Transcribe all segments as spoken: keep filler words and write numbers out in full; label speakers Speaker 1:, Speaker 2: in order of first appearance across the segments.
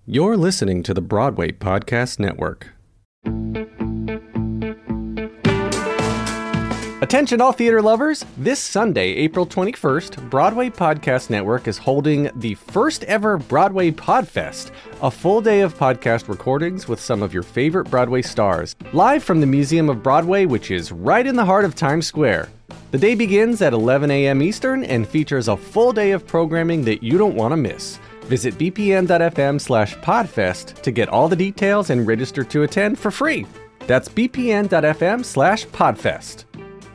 Speaker 1: You're listening to the Broadway Podcast Network. Attention all theater lovers! This Sunday, April twenty-first, Broadway Podcast Network is holding the first ever Broadway Podfest, a full day of podcast recordings with some of your favorite Broadway stars, live from the Museum of Broadway, which is right in the heart of Times Square. The day begins at eleven a.m. Eastern and features a full day of programming that you don't want to miss. Visit bpn.fm slash podfest to get all the details and register to attend for free. That's bpn.fm slash podfest.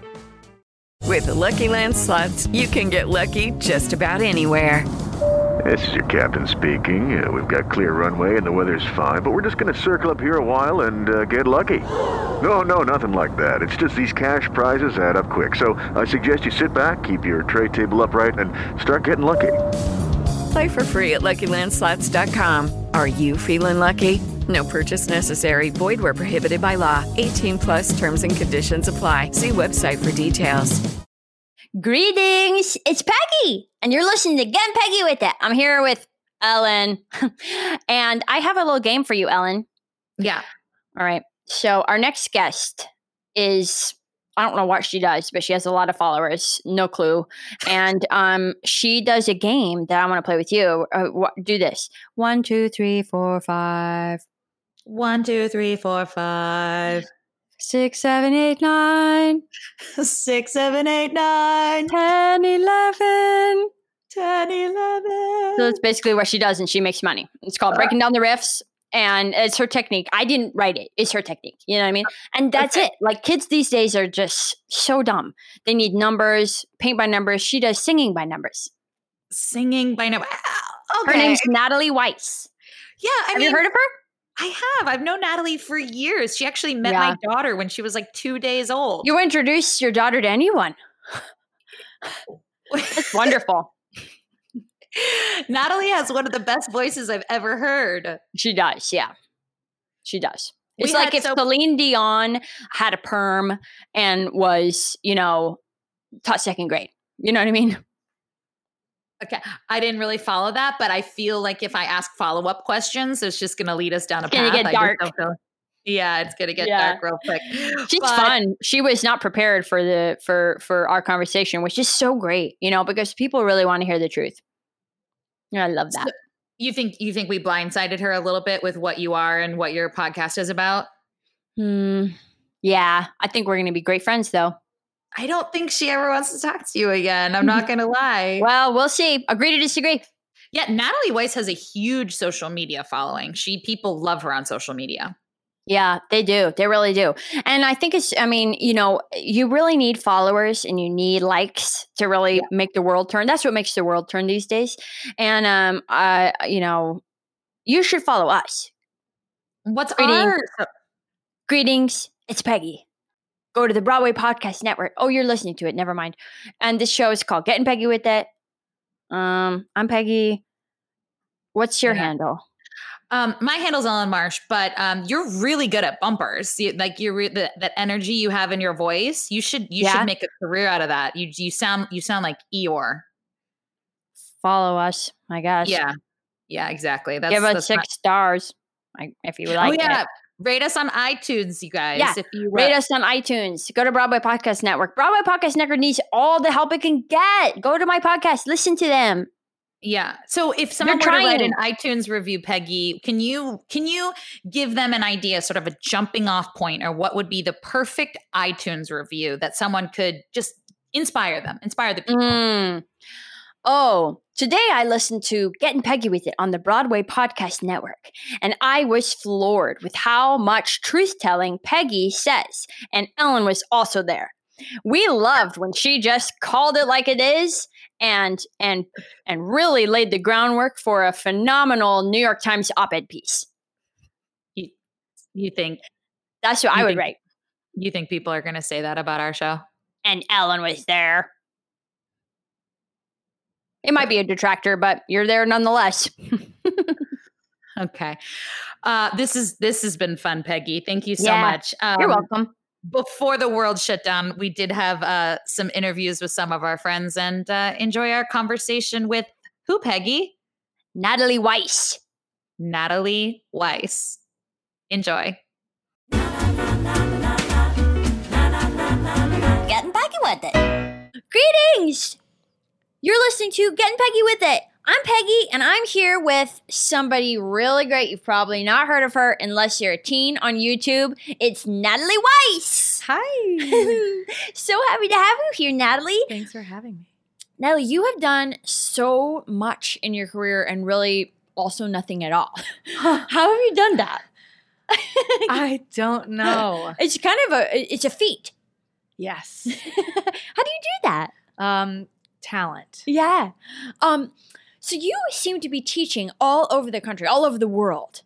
Speaker 2: With the Lucky Land Slots, you can get lucky just about anywhere.
Speaker 3: This is your captain speaking. Uh, we've got clear runway and the weather's fine, but we're just going to circle up here a while and uh, get lucky. No, no, nothing like that. It's just these cash prizes add up quick. So I suggest you sit back, keep your tray table upright, and start getting lucky.
Speaker 2: Play for free at lucky land slots dot com. Are you feeling lucky? No purchase necessary. Void where prohibited by law. eighteen plus terms and conditions apply. See website for details.
Speaker 4: Greetings, it's Peggy, and you're listening to Getting Peggy With It. I'm here with Ellen, and I have a little game for you, Ellen.
Speaker 5: Yeah.
Speaker 4: All right. So our next guest is, I don't know what she does, but she has a lot of followers. No clue. And um, she does a game that I want to play with you. Uh, wh- do this. One, two, three, four, five.
Speaker 5: One, two, three, four, five.
Speaker 4: Six, seven, eight, nine.
Speaker 5: Six, seven, eight, nine.
Speaker 4: Ten, eleven.
Speaker 5: Ten, eleven.
Speaker 4: So that's basically what she does, and she makes money. It's called Breaking Down the Riffs. And it's her technique. I didn't write it. It's her technique. You know what I mean? And that's
Speaker 5: Okay.
Speaker 4: it. Like, kids these days are just so dumb. They need numbers, paint by numbers. She does singing by numbers.
Speaker 5: Singing by number. Okay.
Speaker 4: Her name's Natalie Weiss.
Speaker 5: Yeah, I
Speaker 4: Have
Speaker 5: mean,
Speaker 4: you heard of her?
Speaker 5: I have. I've known Natalie for years. She actually met
Speaker 4: Yeah.
Speaker 5: my daughter when she was like two days old.
Speaker 4: You introduce your daughter to anyone. It's wonderful.
Speaker 5: Natalie has one of the best voices I've ever heard.
Speaker 4: She does. Yeah. She does. It's
Speaker 5: We
Speaker 4: like
Speaker 5: had
Speaker 4: if
Speaker 5: so-
Speaker 4: Celine Dion had a perm and was, you know, taught second grade. You know what I mean?
Speaker 5: Okay. I didn't really follow that, but I feel like if I ask follow-up questions, it's just going to lead us down a
Speaker 4: It's gonna
Speaker 5: path.
Speaker 4: get
Speaker 5: I just
Speaker 4: dark.
Speaker 5: don't feel- yeah, it's going to get
Speaker 4: Yeah.
Speaker 5: dark real quick.
Speaker 4: She's
Speaker 5: But-
Speaker 4: fun. She was not prepared for the for for our conversation, which is so great, you know, because people really want to hear the truth. Yeah, I love that.
Speaker 5: So- You think you think we blindsided her a little bit with what you are and what your podcast is about?
Speaker 4: Hmm. Yeah, I think we're going to be great friends, though.
Speaker 5: I don't think she ever wants to talk to you again. I'm not going to lie.
Speaker 4: Well, we'll see. Agree to disagree.
Speaker 5: Yeah, Natalie Weiss has a huge social media following. She people love her on social media.
Speaker 4: Yeah, they do. They really do. And I think it's, I mean, you know, you really need followers and you need likes to really
Speaker 5: Yeah.
Speaker 4: make the world turn. That's what makes the world turn these days. And, um, I, you know, you should follow us.
Speaker 5: What's
Speaker 4: Greetings.
Speaker 5: our
Speaker 4: Greetings. It's Peggy. Go to the Broadway Podcast Network. Oh, you're listening to it. Never mind. And this show is called Getting Peggy With It. Um, I'm Peggy. What's your
Speaker 5: Yeah.
Speaker 4: handle?
Speaker 5: um my handle's Ellen Marsh, but um you're really good at bumpers. You, like you're re- the, that energy you have in your voice. You should you
Speaker 4: Yeah?
Speaker 5: should make a career out of that. You you sound you sound like Eeyore.
Speaker 4: Follow us, I guess.
Speaker 5: Yeah. Yeah, exactly. That's
Speaker 4: Give us
Speaker 5: that's
Speaker 4: six
Speaker 5: not-
Speaker 4: stars I, if you
Speaker 5: Oh
Speaker 4: like
Speaker 5: yeah.
Speaker 4: it.
Speaker 5: Rate us on iTunes, you guys.
Speaker 4: Yeah,
Speaker 5: If you
Speaker 4: Rate us on iTunes. Go to Broadway Podcast Network. Broadway Podcast Network needs all the help it can get. Go to my podcast. Listen to them.
Speaker 5: Yeah. So if someone were
Speaker 4: They're
Speaker 5: to write an
Speaker 4: trying.
Speaker 5: iTunes review, Peggy, can you can you give them an idea, sort of a jumping off point, or what would be the perfect iTunes review that someone could just inspire them, inspire the people?
Speaker 4: Mm. Oh, today I listened to Getting Peggy With It on the Broadway Podcast Network, and I was floored with how much truth-telling Peggy says, and Ellen was also there. We loved when she just called it like it is and and and really laid the groundwork for a phenomenal New York Times op-ed piece.
Speaker 5: You, you think
Speaker 4: That's what
Speaker 5: You
Speaker 4: I would
Speaker 5: think-
Speaker 4: write.
Speaker 5: you think people are going to say that about our show?
Speaker 4: And Ellen was there. It might be a detractor, but you're there nonetheless.
Speaker 5: Okay. Uh, this is this has been fun, Peggy. Thank you so
Speaker 4: Yeah,
Speaker 5: much. Um,
Speaker 4: You're welcome.
Speaker 5: Before the world shut down, we did have uh, some interviews with some of our friends and uh, enjoy our conversation with who, Peggy?
Speaker 4: Natalie Weiss.
Speaker 5: Natalie Weiss. Enjoy.
Speaker 4: Getting Peggy with it. Greetings! You're listening to Getting Peggy with It. I'm Peggy, and I'm here with somebody really great. You've probably not heard of her unless you're a teen on YouTube. It's Natalie Weiss.
Speaker 6: Hi.
Speaker 4: So happy to have you here, Natalie.
Speaker 6: Thanks for having me.
Speaker 4: Natalie, you have done so much in your career and really also nothing at all. How have you done that?
Speaker 6: I don't know.
Speaker 4: It's kind of a, it's a feat.
Speaker 6: Yes.
Speaker 4: How do you do that?
Speaker 6: Um, talent.
Speaker 4: Yeah. Um, so you seem to be teaching all over the country, all over the world.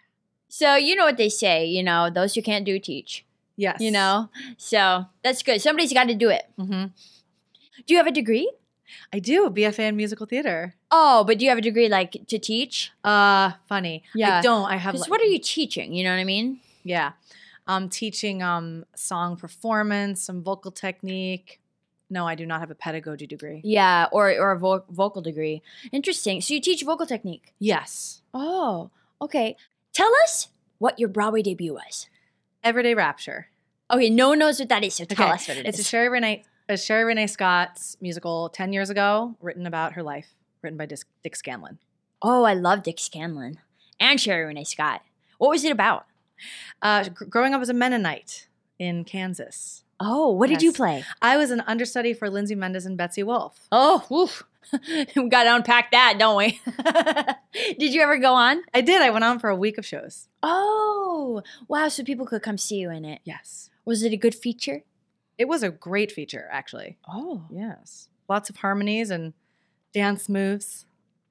Speaker 4: So you know what they say, you know, those who can't do teach.
Speaker 6: Yes.
Speaker 4: You know? So that's good. Somebody's got to do it.
Speaker 6: Mm-hmm.
Speaker 4: Do you have a degree?
Speaker 6: I do. B F A in musical theater.
Speaker 4: Oh, but do you have a degree like to teach?
Speaker 6: Uh, funny.
Speaker 4: Yeah.
Speaker 6: I don't. I have.
Speaker 4: Because
Speaker 6: like,
Speaker 4: what are you teaching? You know what I mean?
Speaker 6: Yeah. I'm teaching um song performance, some vocal technique. No, I do not have a pedagogy degree.
Speaker 4: Yeah, or or a vo- vocal degree. Interesting. So you teach vocal technique.
Speaker 6: Yes.
Speaker 4: Oh, okay. Tell us what your Broadway debut was.
Speaker 6: Everyday Rapture.
Speaker 4: Okay, no one knows what that is, so tell
Speaker 6: Okay.
Speaker 4: us what it is.
Speaker 6: It's a Sherry Renee, a Sherry Renee Scott's musical ten years ago, written about her life, written by Dick, Dick Scanlon.
Speaker 4: Oh, I love Dick Scanlon and Sherry Renee Scott. What was it about?
Speaker 6: Uh, gr- growing up as a Mennonite in Kansas.
Speaker 4: Oh, what did you
Speaker 6: Yes.
Speaker 4: play?
Speaker 6: I was an understudy for Lindsay Mendez and Betsy Wolfe.
Speaker 4: Oh, oof. We got to unpack that, don't we? Did you ever go on?
Speaker 6: I did. I went on for a week of shows.
Speaker 4: Oh, wow. So people could come see you in it.
Speaker 6: Yes.
Speaker 4: Was it a good feature?
Speaker 6: It was a great feature, actually.
Speaker 4: Oh.
Speaker 6: Yes. Lots of harmonies and dance moves.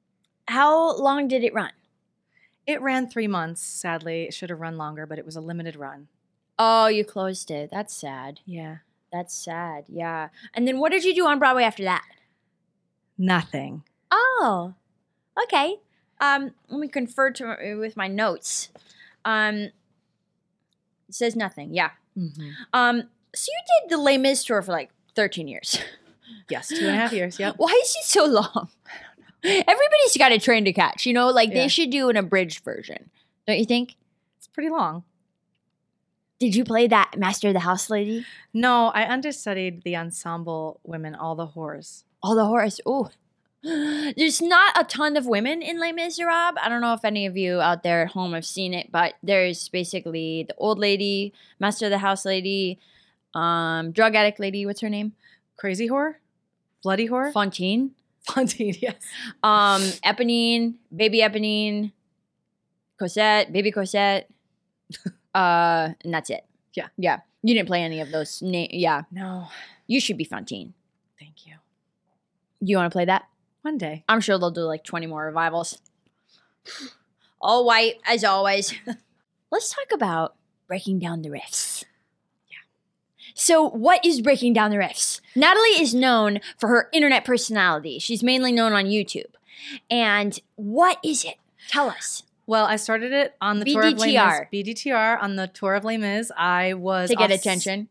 Speaker 4: How long did it run?
Speaker 6: It ran three months, sadly. It should have run longer, but it was a limited run.
Speaker 4: Oh, you closed it. That's sad.
Speaker 6: Yeah.
Speaker 4: That's sad. Yeah. And then what did you do on Broadway after that?
Speaker 6: Nothing.
Speaker 4: Oh, okay. Um, let me confer to with my notes. Um, it says nothing. Yeah.
Speaker 6: Mm-hmm.
Speaker 4: Um, so you did the Les Mis tour for like thirteen years.
Speaker 6: Yes, two and a half years. Yep.
Speaker 4: Why is it so long? Everybody's got a train to catch. You know, like
Speaker 6: Yeah.
Speaker 4: they should do an abridged version. Don't you think?
Speaker 6: It's pretty long.
Speaker 4: Did you play that Master of the House lady?
Speaker 6: No, I understudied the ensemble women, all the whores.
Speaker 4: All the horrors. Ooh. There's not a ton of women in Les Miserables. I don't know if any of you out there at home have seen it, but there's basically the old lady, Master of the House lady, um, drug addict lady. What's her name?
Speaker 6: Crazy whore? Bloody whore?
Speaker 4: Fontaine.
Speaker 6: Fontaine, yes.
Speaker 4: Um, Eponine, baby Eponine, Cosette, baby Cosette. uh, and that's it.
Speaker 6: Yeah.
Speaker 4: Yeah. You didn't play any of those. Na- yeah.
Speaker 6: No.
Speaker 4: You should be Fontaine.
Speaker 6: Thank you.
Speaker 4: Do you want to play that?
Speaker 6: One day.
Speaker 4: I'm sure they'll do like twenty more revivals. All white, as always. Let's talk about breaking down the riffs. Yeah. So, what is breaking down the riffs? Natalie is known for her internet personality. She's mainly known on YouTube. And what is it? Tell us.
Speaker 6: Well, I started it on the tour of Les
Speaker 4: B D T R.
Speaker 6: Mis. B D T R on the tour of Les Mis. I was
Speaker 4: To get
Speaker 6: off-
Speaker 4: attention.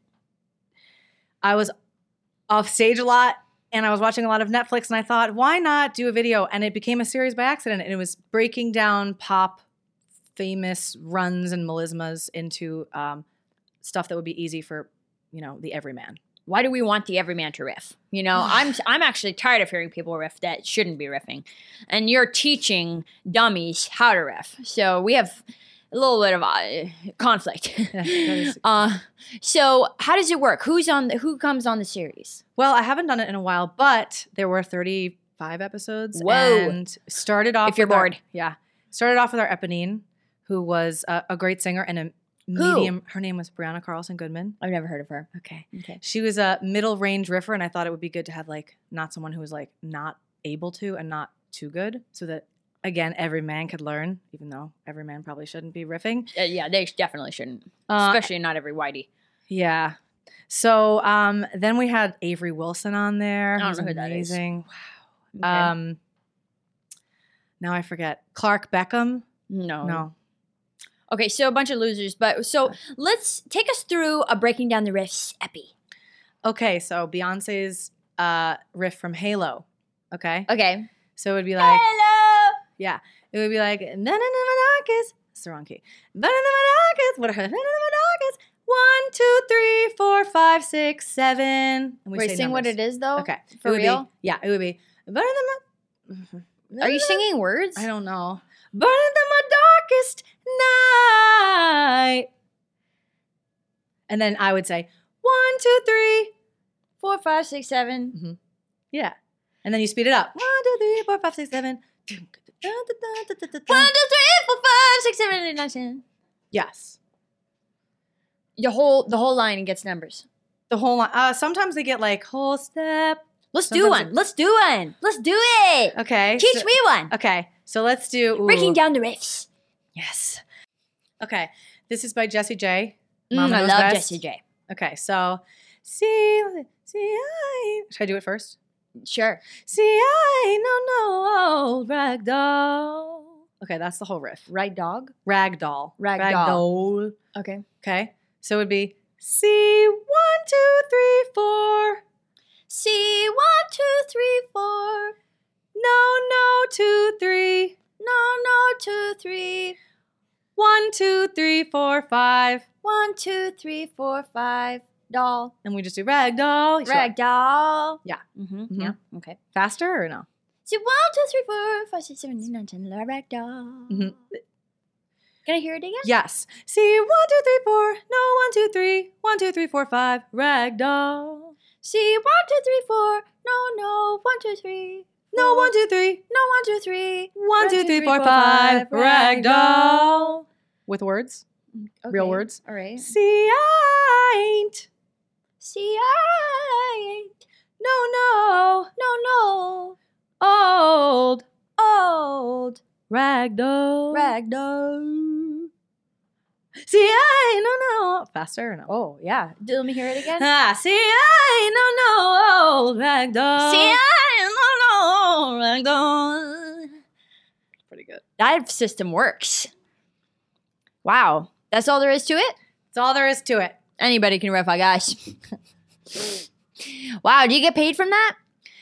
Speaker 6: I was off stage a lot, and I was watching a lot of Netflix, and I thought, why not do a video? And it became a series by accident, and it was breaking down pop famous runs and melismas into um, stuff that would be easy for, you know, the everyman.
Speaker 4: Why do we want the everyman to riff? You know, I'm I'm actually tired of hearing people riff that shouldn't be riffing. And you're teaching dummies how to riff. So we have a little bit of uh, conflict.
Speaker 6: Yeah, that is-
Speaker 4: uh, so how does it work? Who's on the, who comes on the series?
Speaker 6: Well, I haven't done it in a while, but there were thirty-five episodes.
Speaker 4: Whoa.
Speaker 6: And started off
Speaker 4: If you're
Speaker 6: with our-
Speaker 4: bored.
Speaker 6: yeah. Started off with our Eponine, who was a, a great singer and a medium. Her name was Brianna Carlson Goodman.
Speaker 4: I've never heard of her.
Speaker 6: Okay.
Speaker 4: Okay.
Speaker 6: She was a middle range riffer, and I thought it would be good to have like not someone who was like not able to and not too good, so that again every man could learn, even though every man probably shouldn't be riffing.
Speaker 4: Uh, yeah, they definitely shouldn't.
Speaker 6: Uh,
Speaker 4: Especially not every whitey.
Speaker 6: Yeah. So um, then we had Avery Wilson on there.
Speaker 4: I don't
Speaker 6: who's
Speaker 4: know who that is.
Speaker 6: amazing.
Speaker 4: Okay.
Speaker 6: Wow. Um, now I forget. Clark Beckham.
Speaker 4: no.
Speaker 6: No.
Speaker 4: Okay, so a bunch of losers. But so let's take us through a breaking down the riffs epi.
Speaker 6: Okay, so Beyonce's uh, riff from Halo. Okay.
Speaker 4: Okay.
Speaker 6: So it would be like,
Speaker 4: Hello.
Speaker 6: yeah, it would be like, "Been in the darkest." It's the wrong key. "Been in the darkest." What are been in the darkest? One, two, three, four, five, six, seven. And we
Speaker 4: Wait,
Speaker 6: say
Speaker 4: sing what
Speaker 6: numbers.
Speaker 4: it is though.
Speaker 6: Okay.
Speaker 4: For
Speaker 6: It would
Speaker 4: real?
Speaker 6: Be, yeah, it would be. "Been in the
Speaker 4: Are you singing words?
Speaker 6: I don't know. "Burn into my darkest night." And then I would say, one, two, three.
Speaker 4: Four, five, six, seven.
Speaker 6: Mm-hmm. Yeah. And then you speed it up. One, two, three, four, five, six, seven.
Speaker 4: One, two, three, four, five, six, seven, eight, nine, ten.
Speaker 6: Yes.
Speaker 4: The whole the whole line gets numbers.
Speaker 6: The whole line. Uh, sometimes they get like whole step.
Speaker 4: Let's do
Speaker 6: Sometimes
Speaker 4: one. Let's do one. Let's do it.
Speaker 6: Okay.
Speaker 4: Teach
Speaker 6: so-
Speaker 4: me one.
Speaker 6: Okay. So let's do. Ooh.
Speaker 4: Breaking down the riffs.
Speaker 6: Yes. Okay. This is by Jessie J.
Speaker 4: Mm,
Speaker 6: Mama
Speaker 4: I
Speaker 6: Knows
Speaker 4: love
Speaker 6: Best.
Speaker 4: Jessie J.
Speaker 6: Okay. So, see, see, I. Should I do it first?
Speaker 4: Sure.
Speaker 6: See, I no no old rag doll. Okay, that's the whole riff.
Speaker 4: Right dog.
Speaker 6: Rag doll.
Speaker 4: Rag
Speaker 6: doll.
Speaker 4: Okay.
Speaker 6: Okay. So it would be C one, two, three, four.
Speaker 4: C one, two, three, four.
Speaker 6: No, no, two, three.
Speaker 4: No, no, two, three.
Speaker 6: One, two, three, four, five.
Speaker 4: One, two, three, four, five. Doll.
Speaker 6: And we just do rag doll.
Speaker 4: Rag doll.
Speaker 6: Yeah.
Speaker 4: Mm-hmm.
Speaker 6: Mhm.
Speaker 4: Yeah. Okay.
Speaker 6: Faster or no?
Speaker 4: C one, two, three, four, five, six, seven, eight, nine, ten. La rag doll.
Speaker 6: Mhm.
Speaker 4: Can I hear it again?
Speaker 6: Yes. C one, two, three, four. No, one, two, three. One, two, three, four, five. Rag doll.
Speaker 4: C one, two, three, four. No, no. One, two, three.
Speaker 6: No, one, two, three.
Speaker 4: No, one, two, three.
Speaker 6: One, two, three, four, five. Rag doll. With words. Real
Speaker 4: Okay.
Speaker 6: words.
Speaker 4: All right.
Speaker 6: See, I ain't.
Speaker 4: C I ain't.
Speaker 6: No, no.
Speaker 4: No, no.
Speaker 6: Old.
Speaker 4: Old.
Speaker 6: Rag doll.
Speaker 4: Rag doll.
Speaker 6: See, I ain't. No, no. Faster or no?
Speaker 4: Oh, yeah. Do, let me hear it again.
Speaker 6: Ah, see, I ain't. No, no. Old rag doll.
Speaker 4: C I ain't. No, no. Rag doll.
Speaker 6: Pretty good.
Speaker 4: That system works. Wow. That's all there is to it?
Speaker 6: That's all there is to it.
Speaker 4: Anybody can riff, I guess. Wow. Do you get paid from that?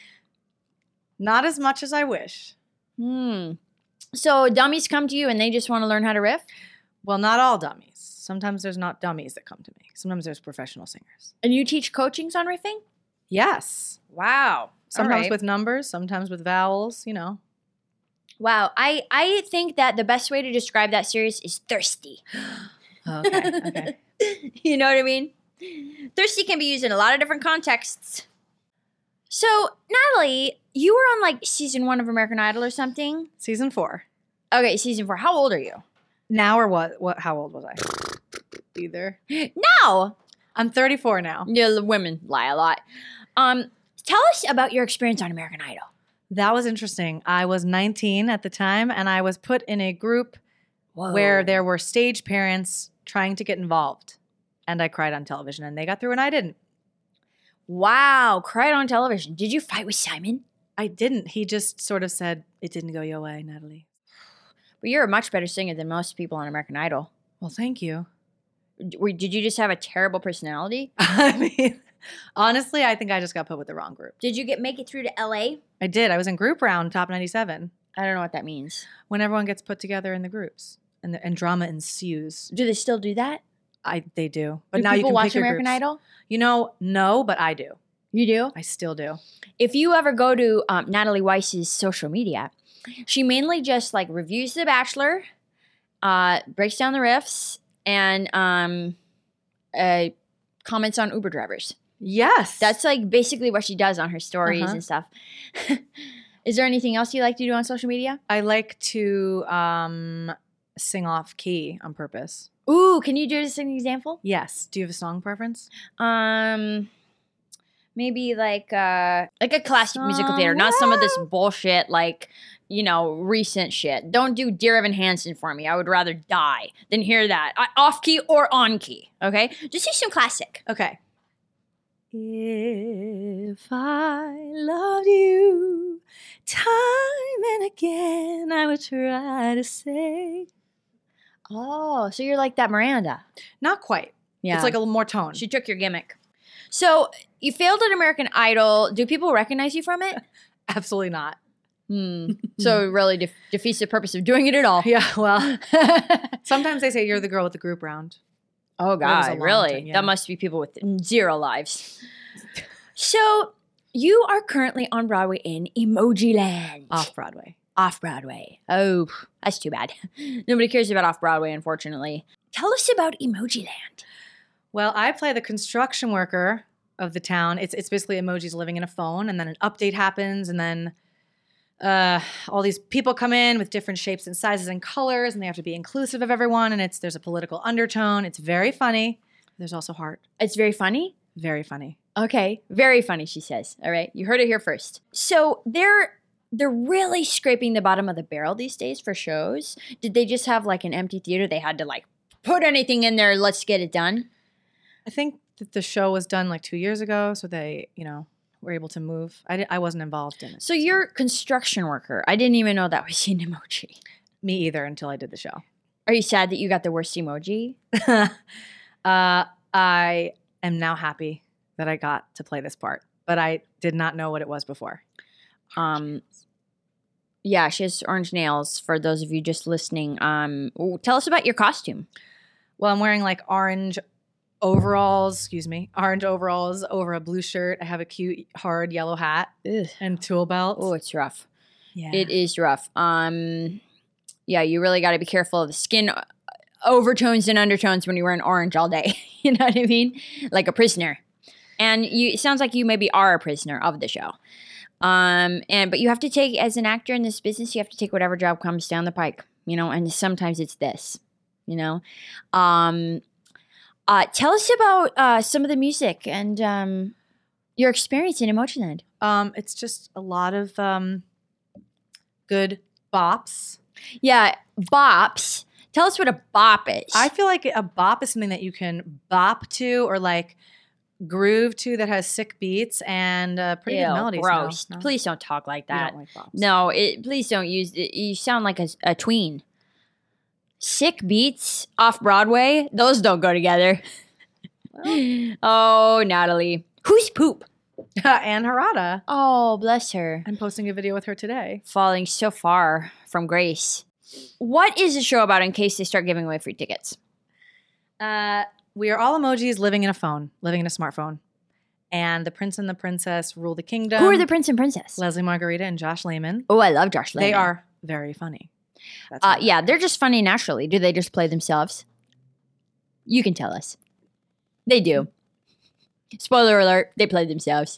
Speaker 6: Not as much as I wish.
Speaker 4: Hmm. So dummies come to you and they just want to learn how to riff?
Speaker 6: Well, not all dummies. Sometimes there's not dummies that come to me. Sometimes there's professional singers.
Speaker 4: And you teach coachings on riffing?
Speaker 6: Yes.
Speaker 4: Wow.
Speaker 6: Sometimes
Speaker 4: right.
Speaker 6: with numbers, sometimes with vowels, you know.
Speaker 4: Wow. I, I think that the best way to describe that series is thirsty.
Speaker 6: Okay, okay.
Speaker 4: You know what I mean? Thirsty can be used in a lot of different contexts. So, Natalie, you were on like season one of American Idol or something?
Speaker 6: Season four.
Speaker 4: Okay, season four. How old are you?
Speaker 6: Now or what? What? How old was I? Either.
Speaker 4: Now!
Speaker 6: I'm thirty-four now.
Speaker 4: Yeah, the women lie a lot. Um, tell us about your experience on American Idol.
Speaker 6: That was interesting. I was nineteen at the time, and I was put in a group
Speaker 4: Whoa.
Speaker 6: where there were stage parents trying to get involved. And I cried on television, and they got through, and I didn't.
Speaker 4: Wow, cried on television. Did you fight with Simon?
Speaker 6: I didn't. He just sort of said, "It didn't go your way, Natalie."
Speaker 4: But you're a much better singer than most people on American Idol.
Speaker 6: Well, thank you.
Speaker 4: D- were- Did you just have a terrible personality?
Speaker 6: I mean, honestly, I think I just got put with the wrong group.
Speaker 4: Did you get make it through to L A?
Speaker 6: I did. I was in group round, top ninety-seven,
Speaker 4: I don't know what that means.
Speaker 6: when everyone gets put together in the groups and, the, and drama ensues.
Speaker 4: Do they still do that?
Speaker 6: I They do. But
Speaker 4: do
Speaker 6: now you
Speaker 4: people
Speaker 6: can
Speaker 4: watch
Speaker 6: pick your
Speaker 4: American
Speaker 6: groups.
Speaker 4: Idol?
Speaker 6: You know, no, but I do.
Speaker 4: You do?
Speaker 6: I still do.
Speaker 4: If you ever go to um, Natalie Weiss's social media, she mainly just like reviews The Bachelor, uh, breaks down the riffs, and um, uh, comments on Uber drivers.
Speaker 6: Yes.
Speaker 4: That's like basically what she does on her stories
Speaker 6: Uh-huh.
Speaker 4: and stuff. Is there anything else you like to do on social media?
Speaker 6: I like to um, sing off key on purpose.
Speaker 4: Ooh, can you do just an example?
Speaker 6: Yes. Do you have a song preference?
Speaker 4: Um, maybe like uh, like a classic musical theater, not some of this bullshit like you know recent shit. Don't do Dear Evan Hansen for me. I would rather die than hear that I, off key or on key. Okay, just do some classic.
Speaker 6: Okay. If I loved you time and again, I would try to say.
Speaker 4: Oh, so you're like that Miranda.
Speaker 6: Not quite.
Speaker 4: Yeah,
Speaker 6: It's like a little more tone.
Speaker 4: she took your gimmick. So you failed at American Idol. Do people recognize you from it?
Speaker 6: Absolutely not.
Speaker 4: Hmm. So it really def- defeats the purpose of doing it at all.
Speaker 6: Yeah, well, sometimes they say you're the girl with the group round.
Speaker 4: Oh,
Speaker 6: But it was a
Speaker 4: God,
Speaker 6: long
Speaker 4: really?
Speaker 6: time, yeah.
Speaker 4: That must be people with zero lives. So you are currently on Broadway in Emoji Land.
Speaker 6: Off Broadway.
Speaker 4: Off Broadway. Oh, that's too bad. Nobody cares about Off Broadway, unfortunately. Tell us about Emoji Land.
Speaker 6: Well, I play the construction worker of the town. It's it's basically emojis living in a phone, and then an update happens, and then uh, all these people come in with different shapes and sizes and colors, and they have to be inclusive of everyone. And it's there's a political undertone. It's very funny. There's also heart.
Speaker 4: It's very funny.
Speaker 6: Very funny.
Speaker 4: Okay, very funny, she says. All right, you heard it here first. So they're they're really scraping the bottom of the barrel these days for shows. Did they just have like an empty theater? They had to like put anything in there. Let's get it done.
Speaker 6: I think that the show was done like two years ago, so they, you know, were able to move. I, di- I wasn't involved in it.
Speaker 4: So you're a construction worker. I didn't even know that was an emoji.
Speaker 6: Me either until I did the show.
Speaker 4: Are you sad that you got the worst emoji?
Speaker 6: uh, I am now happy that I got to play this part, but I did not know what it was before.
Speaker 4: Um, yeah, she has orange nails. For those of you just listening, um, ooh, tell us about your costume.
Speaker 6: Well, I'm wearing like orange overalls, excuse me, orange overalls over a blue shirt. I have a cute, hard yellow hat
Speaker 4: Ugh.
Speaker 6: and tool belt.
Speaker 4: Oh, it's rough.
Speaker 6: yeah.
Speaker 4: It is rough. Um, yeah, you really got to be careful of the skin overtones and undertones when you're wearing orange all day. You know what I mean? Like a prisoner. And you, it sounds like you maybe are a prisoner of the show. Um, and but you have to take, as an actor in this business, you have to take whatever job comes down the pike. You know, and sometimes it's this. You know, um, uh, tell us about uh, some of the music and um, your experience in Emoji Land.
Speaker 6: Um, it's just a lot of um, good bops.
Speaker 4: Yeah, bops. Tell us what a bop is.
Speaker 6: I feel like a bop is something that you can bop to or like groove to that has sick beats and uh, pretty
Speaker 4: Ew,
Speaker 6: good melodies.
Speaker 4: gross.
Speaker 6: No, no?
Speaker 4: Please don't talk like
Speaker 6: You
Speaker 4: that.
Speaker 6: don't like bops.
Speaker 4: No, it, please don't use it. You sound like a, a tween. Sick beats off Broadway, those don't go together. Oh, Natalie. Who's poop?
Speaker 6: Anne Harada.
Speaker 4: Oh, bless her.
Speaker 6: I'm posting a video with her today.
Speaker 4: Falling so far from grace. What is the show about in case they start giving away free tickets?
Speaker 6: Uh, we are all emojis living in a phone, living in a smartphone. And the prince and the princess rule the kingdom.
Speaker 4: Who are the prince and princess?
Speaker 6: Leslie Margarita and Josh Lehman.
Speaker 4: Oh, I love Josh Lehman.
Speaker 6: They are very funny. That's
Speaker 4: Uh,
Speaker 6: all.
Speaker 4: yeah, they're just funny naturally. Do they just play themselves? You can tell us. They do. Spoiler alert, they play themselves.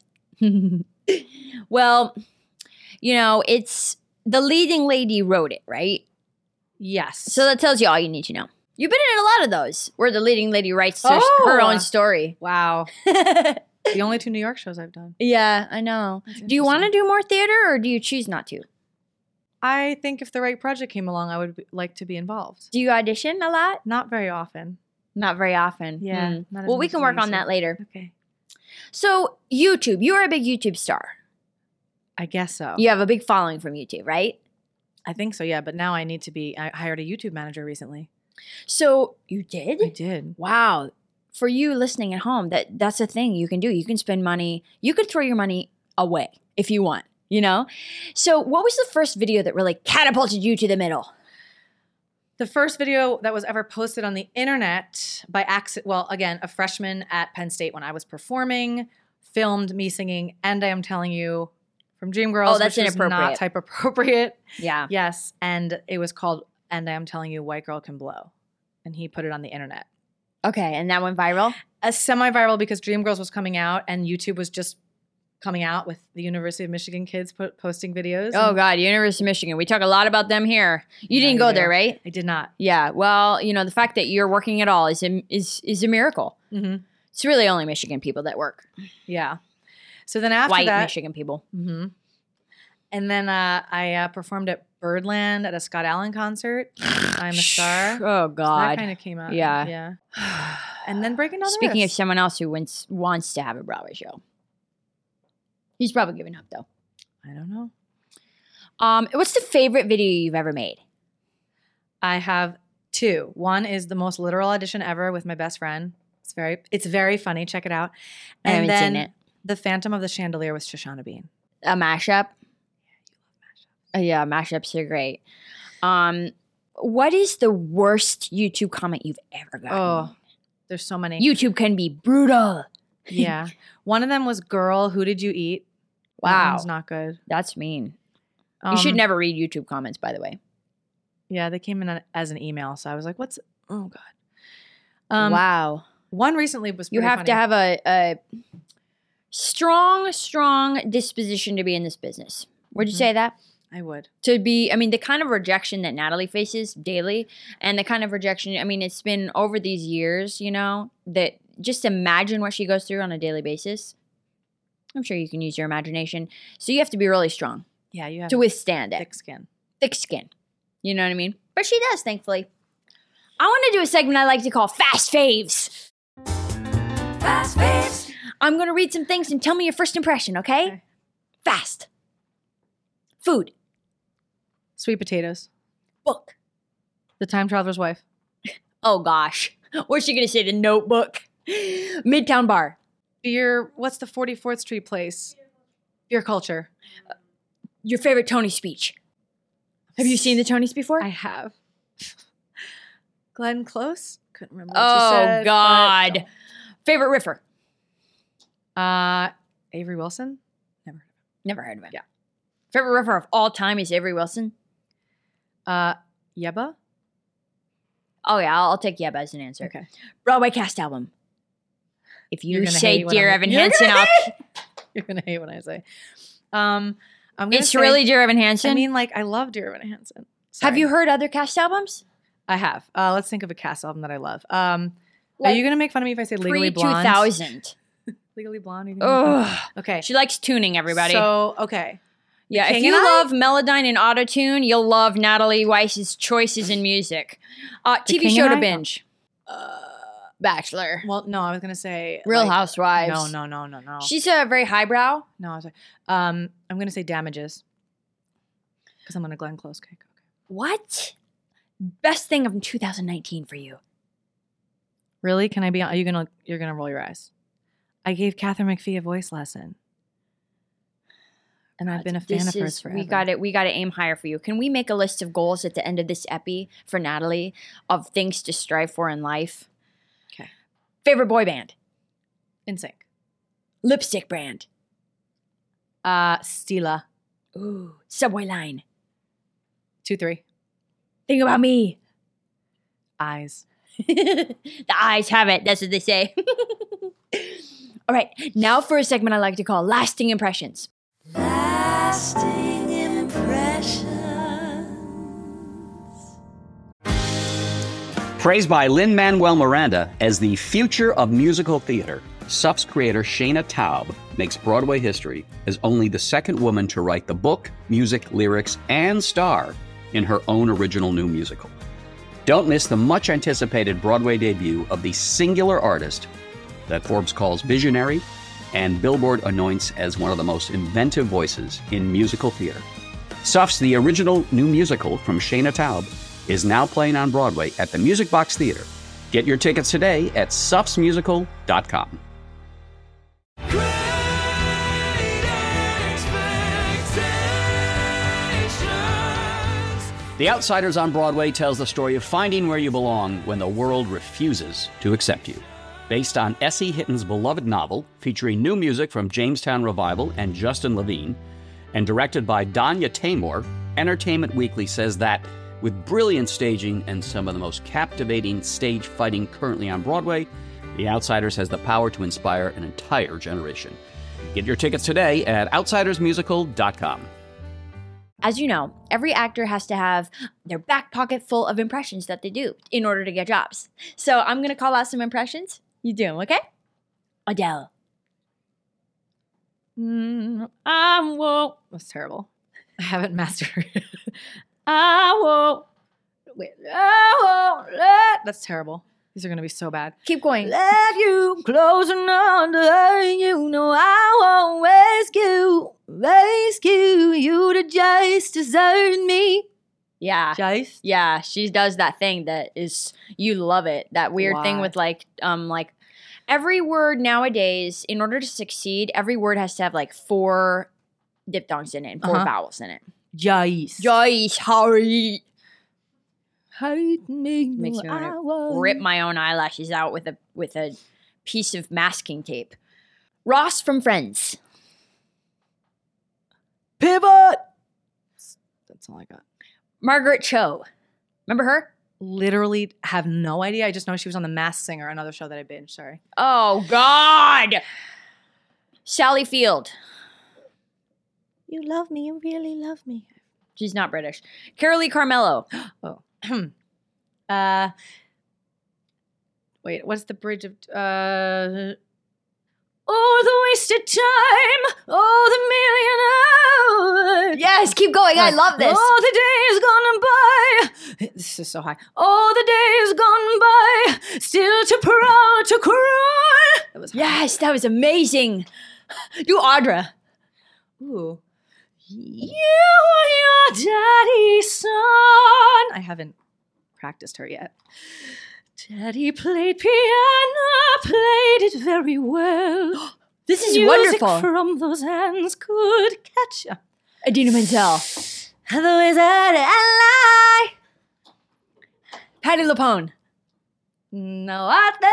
Speaker 4: Well, you know, it's the leading lady wrote it, right?
Speaker 6: Yes.
Speaker 4: So that tells you all you need to know. You've been in a lot of those where the leading lady writes her,
Speaker 6: Oh.
Speaker 4: her own story.
Speaker 6: wow. The only two New York shows I've done.
Speaker 4: Yeah, I know.
Speaker 6: That's
Speaker 4: Do you want to
Speaker 6: interesting.
Speaker 4: do more theater or do you choose not to?
Speaker 6: I think if the right project came along, I would be, like to be involved.
Speaker 4: Do you audition a lot?
Speaker 6: Not very often.
Speaker 4: Not very often.
Speaker 6: Yeah,
Speaker 4: Hmm.
Speaker 6: not as
Speaker 4: Well, we
Speaker 6: much
Speaker 4: can
Speaker 6: as I
Speaker 4: work on
Speaker 6: used to.
Speaker 4: that later.
Speaker 6: Okay.
Speaker 4: So, YouTube, you're a big YouTube star.
Speaker 6: I guess so.
Speaker 4: You have a big following from YouTube, right?
Speaker 6: I think so, yeah. But now I need to be, I hired a YouTube manager recently.
Speaker 4: So, you did?
Speaker 6: I did.
Speaker 4: Wow. For you listening at home, that that's a thing you can do. You can spend money. You could throw your money away if you want, you know? So, what was the first video that really catapulted you to the middle?
Speaker 6: The first video that was ever posted on the internet by accident, well, again, a freshman at Penn State when I was performing, filmed me singing And I Am Telling You from Dreamgirls,
Speaker 4: Oh, that's
Speaker 6: which was
Speaker 4: inappropriate.
Speaker 6: not type appropriate.
Speaker 4: Yeah.
Speaker 6: Yes, and it was called And I Am Telling You White Girl Can Blow. And he put it on the internet.
Speaker 4: Okay, and that went viral?
Speaker 6: A semi-viral because Dreamgirls was coming out and YouTube was just coming out with the University of Michigan kids po- posting videos.
Speaker 4: Oh,
Speaker 6: and
Speaker 4: God, University of Michigan. We talk a lot about them here. You
Speaker 6: Yeah,
Speaker 4: didn't
Speaker 6: you
Speaker 4: go
Speaker 6: do.
Speaker 4: there, right?
Speaker 6: I did not.
Speaker 4: Yeah. Well, you know, the fact that you're working at all is a, is is a miracle.
Speaker 6: Mm-hmm.
Speaker 4: It's really only Michigan people that work.
Speaker 6: Yeah. So then after
Speaker 4: White
Speaker 6: that,
Speaker 4: Michigan people.
Speaker 6: hmm and then uh, I uh, performed at Birdland at a Scott Allen concert. I'm a Star.
Speaker 4: Oh,
Speaker 6: So that
Speaker 4: God.
Speaker 6: kind of came out.
Speaker 4: Yeah.
Speaker 6: Yeah. And then breaking down the
Speaker 4: Speaking of
Speaker 6: wrist.
Speaker 4: someone else who wants, wants to have a Broadway show. He's probably giving up, though.
Speaker 6: I don't know.
Speaker 4: Um, what's the favorite video you've ever made?
Speaker 6: I have two. One is the most literal audition ever with my best friend. It's very, it's very funny. Check it out.
Speaker 4: I
Speaker 6: And
Speaker 4: haven't
Speaker 6: then
Speaker 4: seen it.
Speaker 6: The Phantom of the Chandelier with Shoshana Bean.
Speaker 4: A mashup? Uh, yeah, mashups are great. Um, what is the worst YouTube comment you've ever gotten?
Speaker 6: Oh, there's so many.
Speaker 4: YouTube can be brutal.
Speaker 6: Yeah. One of them was, girl, who did you eat? That
Speaker 4: Wow.
Speaker 6: one's not good.
Speaker 4: That's mean.
Speaker 6: Um,
Speaker 4: You should never read YouTube comments, by the way.
Speaker 6: Yeah, they came in a- as an email. So I was like, what's, oh God. Um,
Speaker 4: Wow.
Speaker 6: One recently was
Speaker 4: You
Speaker 6: pretty
Speaker 4: have
Speaker 6: funny.
Speaker 4: to have a, a strong, strong disposition to be in this business. Would you
Speaker 6: Mhm.
Speaker 4: say that?
Speaker 6: I would.
Speaker 4: To be, I mean, the kind of rejection that Natalie faces daily and the kind of rejection, I mean, it's been over these years, you know, that just imagine what she goes through on a daily basis. I'm sure you can use your imagination. So you have to be really strong
Speaker 6: Yeah, you have
Speaker 4: to withstand it.
Speaker 6: thick skin.
Speaker 4: Thick skin. You know what I mean? But she does, thankfully. I want to do a segment I like to call Fast Faves. Fast Faves. I'm going to read some things and tell me your first impression, okay?
Speaker 6: Okay.
Speaker 4: Fast. Food.
Speaker 6: Sweet potatoes.
Speaker 4: Book.
Speaker 6: The Time Traveler's Wife.
Speaker 4: Oh, gosh. What's she going to say? The Notebook. Midtown Bar.
Speaker 6: Beer, what's the forty-fourth Street place? Beer Culture.
Speaker 4: Your favorite Tony speech. Have you seen the Tonys before?
Speaker 6: I have. Glenn Close? Couldn't remember what she
Speaker 4: oh,
Speaker 6: said.
Speaker 4: God. Favorite riffer.
Speaker 6: but- Uh, Avery Wilson? Never.
Speaker 4: Never heard of him.
Speaker 6: Yeah.
Speaker 4: Favorite riffer of all time is Avery Wilson.
Speaker 6: Uh, Yeba?
Speaker 4: Oh, yeah. I'll, I'll take Yeba as an answer.
Speaker 6: Okay.
Speaker 4: Broadway cast album. If you
Speaker 6: You're gonna
Speaker 4: say
Speaker 6: hate what
Speaker 4: Dear
Speaker 6: I'm-
Speaker 4: Evan
Speaker 6: You're
Speaker 4: Hansen,
Speaker 6: gonna
Speaker 4: I'll,
Speaker 6: You're gonna hate when I say. Um, I'm gonna
Speaker 4: it's
Speaker 6: say,
Speaker 4: really Dear Evan Hansen.
Speaker 6: I mean, like, I love Dear Evan Hansen.
Speaker 4: have
Speaker 6: Sorry.
Speaker 4: you heard other cast albums?
Speaker 6: I have. Uh, let's think of a cast album that I love. Um,
Speaker 4: Like,
Speaker 6: are you gonna make fun of me if I say Legally
Speaker 4: Pre two
Speaker 6: Blonde?
Speaker 4: thousand.
Speaker 6: Legally Blonde. Are you gonna make fun of me?
Speaker 4: Ugh.
Speaker 6: Okay.
Speaker 4: She likes tuning, everybody.
Speaker 6: So okay.
Speaker 4: yeah, if
Speaker 6: King
Speaker 4: you
Speaker 6: and I?
Speaker 4: love Melodyne and Autotune, you'll love Natalie Weiss's choices in music. Uh,
Speaker 6: The
Speaker 4: T V
Speaker 6: King
Speaker 4: show
Speaker 6: and
Speaker 4: to
Speaker 6: I?
Speaker 4: binge. Uh, Bachelor.
Speaker 6: Well, no, I was gonna say
Speaker 4: Real
Speaker 6: like-
Speaker 4: Housewives.
Speaker 6: No, no, no, no, no.
Speaker 4: She's a very highbrow.
Speaker 6: no, I was like, um, I'm gonna say Damages because I'm on a Glenn Close cake. Okay.
Speaker 4: What? Best thing of two thousand nineteen for you.
Speaker 6: Really? Can I be? Are you gonna? You're gonna roll your eyes. I gave Catherine McPhee a voice lesson, and I've been a fan
Speaker 4: This
Speaker 6: of hers
Speaker 4: is-
Speaker 6: forever.
Speaker 4: We got it. We got to aim higher for you. Can we make a list of goals at the end of this epi for Natalie of things to strive for in life?
Speaker 6: Okay.
Speaker 4: Favorite boy band,
Speaker 6: In sync.
Speaker 4: lipstick brand,
Speaker 6: Uh, Stila.
Speaker 4: ooh, subway line.
Speaker 6: Two, three.
Speaker 4: Think about me.
Speaker 6: Eyes.
Speaker 4: The eyes have it. That's what they say. All right, now for a segment I like to call Lasting Impressions. Lasting Impressions.
Speaker 7: Praised by Lin-Manuel Miranda as the future of musical theater, S U F's creator Shayna Taub makes Broadway history as only the second woman to write the book, music, lyrics, and star in her own original new musical. Don't miss the much-anticipated Broadway debut of the singular artist that Forbes calls visionary and Billboard anoints as one of the most inventive voices in musical theater. S U F's The Original New Musical from Shayna Taub is now playing on Broadway at the Music Box Theater. Get your tickets today at sufs musical dot com. The Outsiders on Broadway tells the story of finding where you belong when the world refuses to accept you. Based on Essie Hitton's beloved novel, featuring new music from Jamestown Revival and Justin Levine, and directed by Danya Tamor, Entertainment Weekly says that, with brilliant staging and some of the most captivating stage fighting currently on Broadway, The Outsiders has the power to inspire an entire generation. Get your tickets today at outsiders musical dot com.
Speaker 4: As you know, every actor has to have their back pocket full of impressions that they do in order to get jobs. So I'm going to call out some impressions. You do 'em, okay? Adele.
Speaker 6: Mm, I won't. That's terrible. I haven't mastered it. I won't. Wait. I won't let. That's terrible. These are going to be so bad.
Speaker 4: Keep going.
Speaker 6: Let you close under you know I won't rescue, rescue you to just desert me.
Speaker 4: Yeah.
Speaker 6: Just?
Speaker 4: Yeah, she does that thing that is, you love it. That weird thing
Speaker 6: Why?
Speaker 4: with like, um, like every word nowadays, in order to succeed, every word has to have like four diphthongs in it and four
Speaker 6: Uh-huh.
Speaker 4: vowels in it.
Speaker 6: Yes.
Speaker 4: Joyce Hurry.
Speaker 6: Hide me.
Speaker 4: Makes me want to rip my own eyelashes out with a with a piece of masking tape. Ross from Friends.
Speaker 6: Pivot. That's all I got.
Speaker 4: Margaret Cho. Remember her?
Speaker 6: Literally have no idea. I just know she was on The Masked Singer, another show that I binged. Sorry.
Speaker 4: Oh, God. Sally Field.
Speaker 6: You love me. You really love me.
Speaker 4: She's not British. Carolee Carmello.
Speaker 6: Oh. uh, wait, what's the bridge of... Uh, oh, the wasted time. Oh, the million hours.
Speaker 4: Yes, keep going. I love this.
Speaker 6: Oh, the days gone by. This is so high. Oh, the days gone by. Still too proud to cry. That was high.
Speaker 4: Yes, that was amazing. Do Audra.
Speaker 6: Ooh. You are your daddy's son. I haven't practiced her yet. Daddy played piano, played it very well.
Speaker 4: This is
Speaker 6: Music
Speaker 4: wonderful.
Speaker 6: from those hands could catch ya.
Speaker 4: Idina Menzel.
Speaker 6: The wizard and lie.
Speaker 4: Patti LuPone.
Speaker 6: No,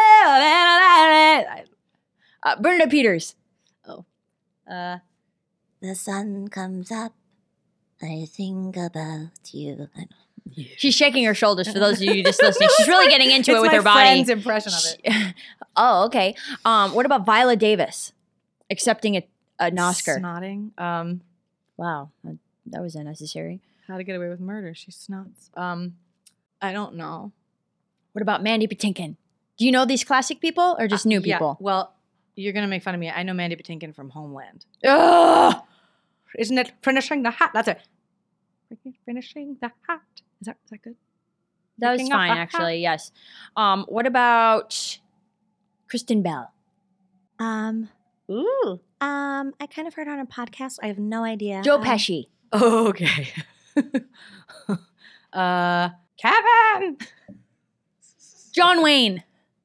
Speaker 6: I
Speaker 4: Uh, Bernadette Peters.
Speaker 6: Oh. Uh, the sun comes up. I think about you. I
Speaker 4: She's shaking her shoulders for those of you just listening. She's really getting into
Speaker 6: it's
Speaker 4: it with
Speaker 6: my
Speaker 4: her body.
Speaker 6: friend's impression of it.
Speaker 4: Oh, okay. Um, what about Viola Davis accepting a, an Oscar?
Speaker 6: Snotting. Um,
Speaker 4: Wow, that, that was unnecessary.
Speaker 6: How to Get Away with Murder. She snots. Um, I don't know.
Speaker 4: What about Mandy Patinkin? Do you know these classic people or just new
Speaker 6: Uh, yeah,
Speaker 4: people?
Speaker 6: Well, you're gonna make fun of me. I know Mandy Patinkin from Homeland.
Speaker 4: Ugh!
Speaker 6: Isn't it finishing the hat? That's it. Finishing the hat. Is that is that good?
Speaker 4: That was
Speaker 6: Picking up
Speaker 4: fine,
Speaker 6: a hat.
Speaker 4: actually. Yes. Um, what about Kristen Bell?
Speaker 8: Um,
Speaker 6: Ooh.
Speaker 8: um, I kind of heard on a podcast. I have no idea.
Speaker 4: Joe
Speaker 8: Um,
Speaker 4: Pesci.
Speaker 6: Oh, okay. uh, Kevin.
Speaker 4: John Wayne.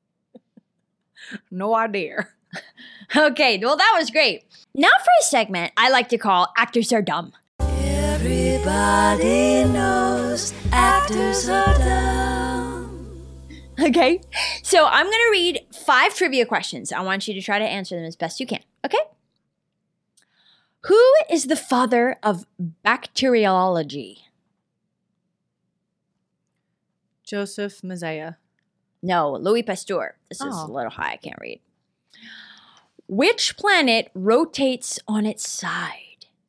Speaker 6: No idea.
Speaker 4: Okay, well, that was great. Now for a segment I like to call Actors Are Dumb.
Speaker 8: Everybody knows actors are dumb.
Speaker 4: Okay, so I'm going to read five trivia questions. I want you to try to answer them as best you can, okay? Who is the father of bacteriology?
Speaker 6: Joseph Mazea.
Speaker 4: No, Louis Pasteur. This is
Speaker 6: Oh.
Speaker 4: a little high, I can't read. Which planet rotates on its side?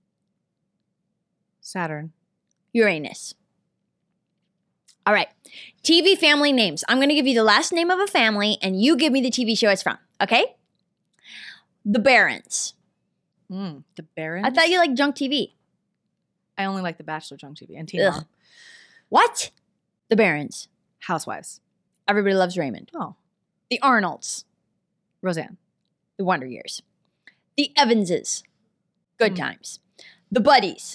Speaker 6: Saturn.
Speaker 4: Uranus. All right. T V family names. I'm going to give you the last name of a family, and you give me the T V show it's from, okay? The Barons.
Speaker 6: Mm, the Barons.
Speaker 4: I thought you liked junk T V.
Speaker 6: I only like The Bachelor, Junk T V, and Teen
Speaker 4: Ugh.
Speaker 6: Mom.
Speaker 4: What? The Barons.
Speaker 6: Housewives.
Speaker 4: Everybody Loves Raymond.
Speaker 6: Oh,
Speaker 4: The Arnolds.
Speaker 6: Roseanne.
Speaker 4: The Wonder Years. The Evanses. Good
Speaker 6: Hmm.
Speaker 4: Times. The Buddies.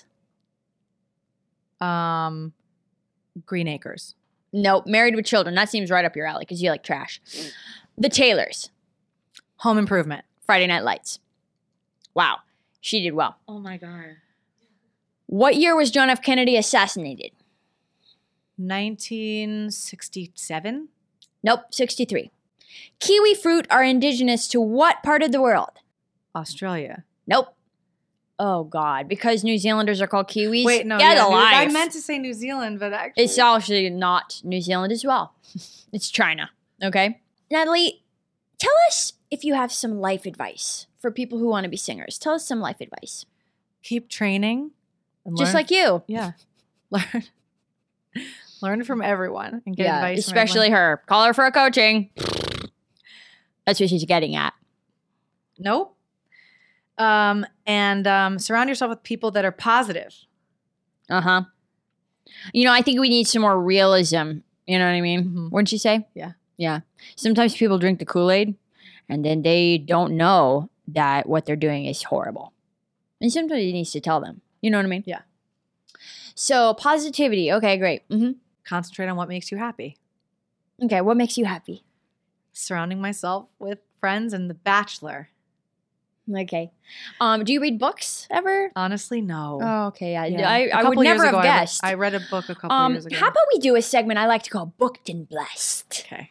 Speaker 6: Um, Green Acres.
Speaker 4: Nope. Married with Children. That seems right up your alley because you like trash. The Taylors.
Speaker 6: Home Improvement.
Speaker 4: Friday Night Lights. Wow. She did well.
Speaker 6: Oh my God.
Speaker 4: What year was John F. Kennedy assassinated?
Speaker 6: nineteen sixty-seven.
Speaker 4: Nope, sixty-three. Kiwi fruit are indigenous to what part of the world?
Speaker 6: Australia.
Speaker 4: Nope. Oh, God. Because New Zealanders are called Kiwis?
Speaker 6: Wait, no.
Speaker 4: Get
Speaker 6: yeah,
Speaker 4: a
Speaker 6: New- I
Speaker 4: life.
Speaker 6: meant to say New Zealand, but actually.
Speaker 4: It's actually not New Zealand as well. It's China. Okay? Natalie, tell us if you have some life advice for people who want to be singers. Tell us some life advice.
Speaker 6: Keep training. And
Speaker 4: Just
Speaker 6: learn-
Speaker 4: like you.
Speaker 6: Yeah. Learn. Learn from everyone and get
Speaker 4: Yeah,
Speaker 6: advice.
Speaker 4: especially
Speaker 6: from
Speaker 4: her. Call her for a coaching. That's what she's getting at.
Speaker 6: Nope. Um, and um, surround yourself with people that are positive.
Speaker 4: Uh-huh. You know, I think we need some more realism. You know what I mean?
Speaker 6: Mhm.
Speaker 4: Wouldn't you say?
Speaker 6: Yeah.
Speaker 4: Yeah. Sometimes people drink the Kool-Aid and then they don't know that what they're doing is horrible. And somebody needs to tell them. You know what I mean?
Speaker 6: Yeah.
Speaker 4: So positivity. Okay, great. hmm
Speaker 6: Concentrate on what makes you happy.
Speaker 4: Okay, what makes you happy?
Speaker 6: Surrounding myself with friends and The Bachelor.
Speaker 4: Okay. Um, do you read books ever?
Speaker 6: Honestly, no.
Speaker 4: Oh, okay. I,
Speaker 6: Yeah.
Speaker 4: I,
Speaker 6: A
Speaker 4: I would
Speaker 6: couple years
Speaker 4: never
Speaker 6: ago,
Speaker 4: have
Speaker 6: I read-
Speaker 4: guessed.
Speaker 6: I read a book a couple
Speaker 4: um,
Speaker 6: years ago.
Speaker 4: how about we do a segment I like to call Booked and Blessed?
Speaker 6: Okay.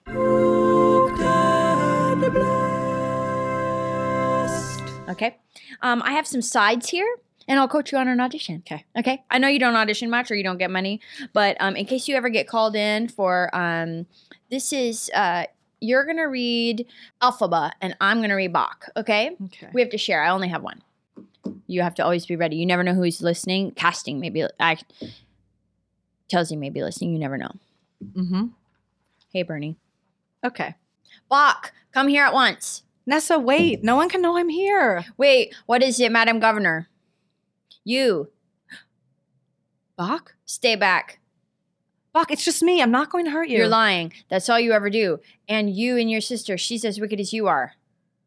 Speaker 4: Okay. Um, I have some sides here, and I'll coach you on an audition.
Speaker 6: Okay.
Speaker 4: Okay. I know you don't audition much or you don't get money, but um, in case you ever get called in for um, this is uh, you're gonna read Elphaba and I'm gonna read Bach. Okay.
Speaker 6: Okay.
Speaker 4: We have to share. I only have one. You have to always be ready. You never know who's listening. Casting maybe I tells you maybe listening. You never know.
Speaker 6: Mm-hmm.
Speaker 4: Hey Bernie.
Speaker 6: Okay.
Speaker 4: Bach, come here at once.
Speaker 6: Nessa, wait. No one can know I'm here.
Speaker 4: Wait, what is it, Madam Governor? You,
Speaker 6: Bach?
Speaker 4: stay back.
Speaker 6: Bach, it's just me. I'm not going to hurt you.
Speaker 4: You're lying. That's all you ever do. And you and your sister, she's as wicked as you are.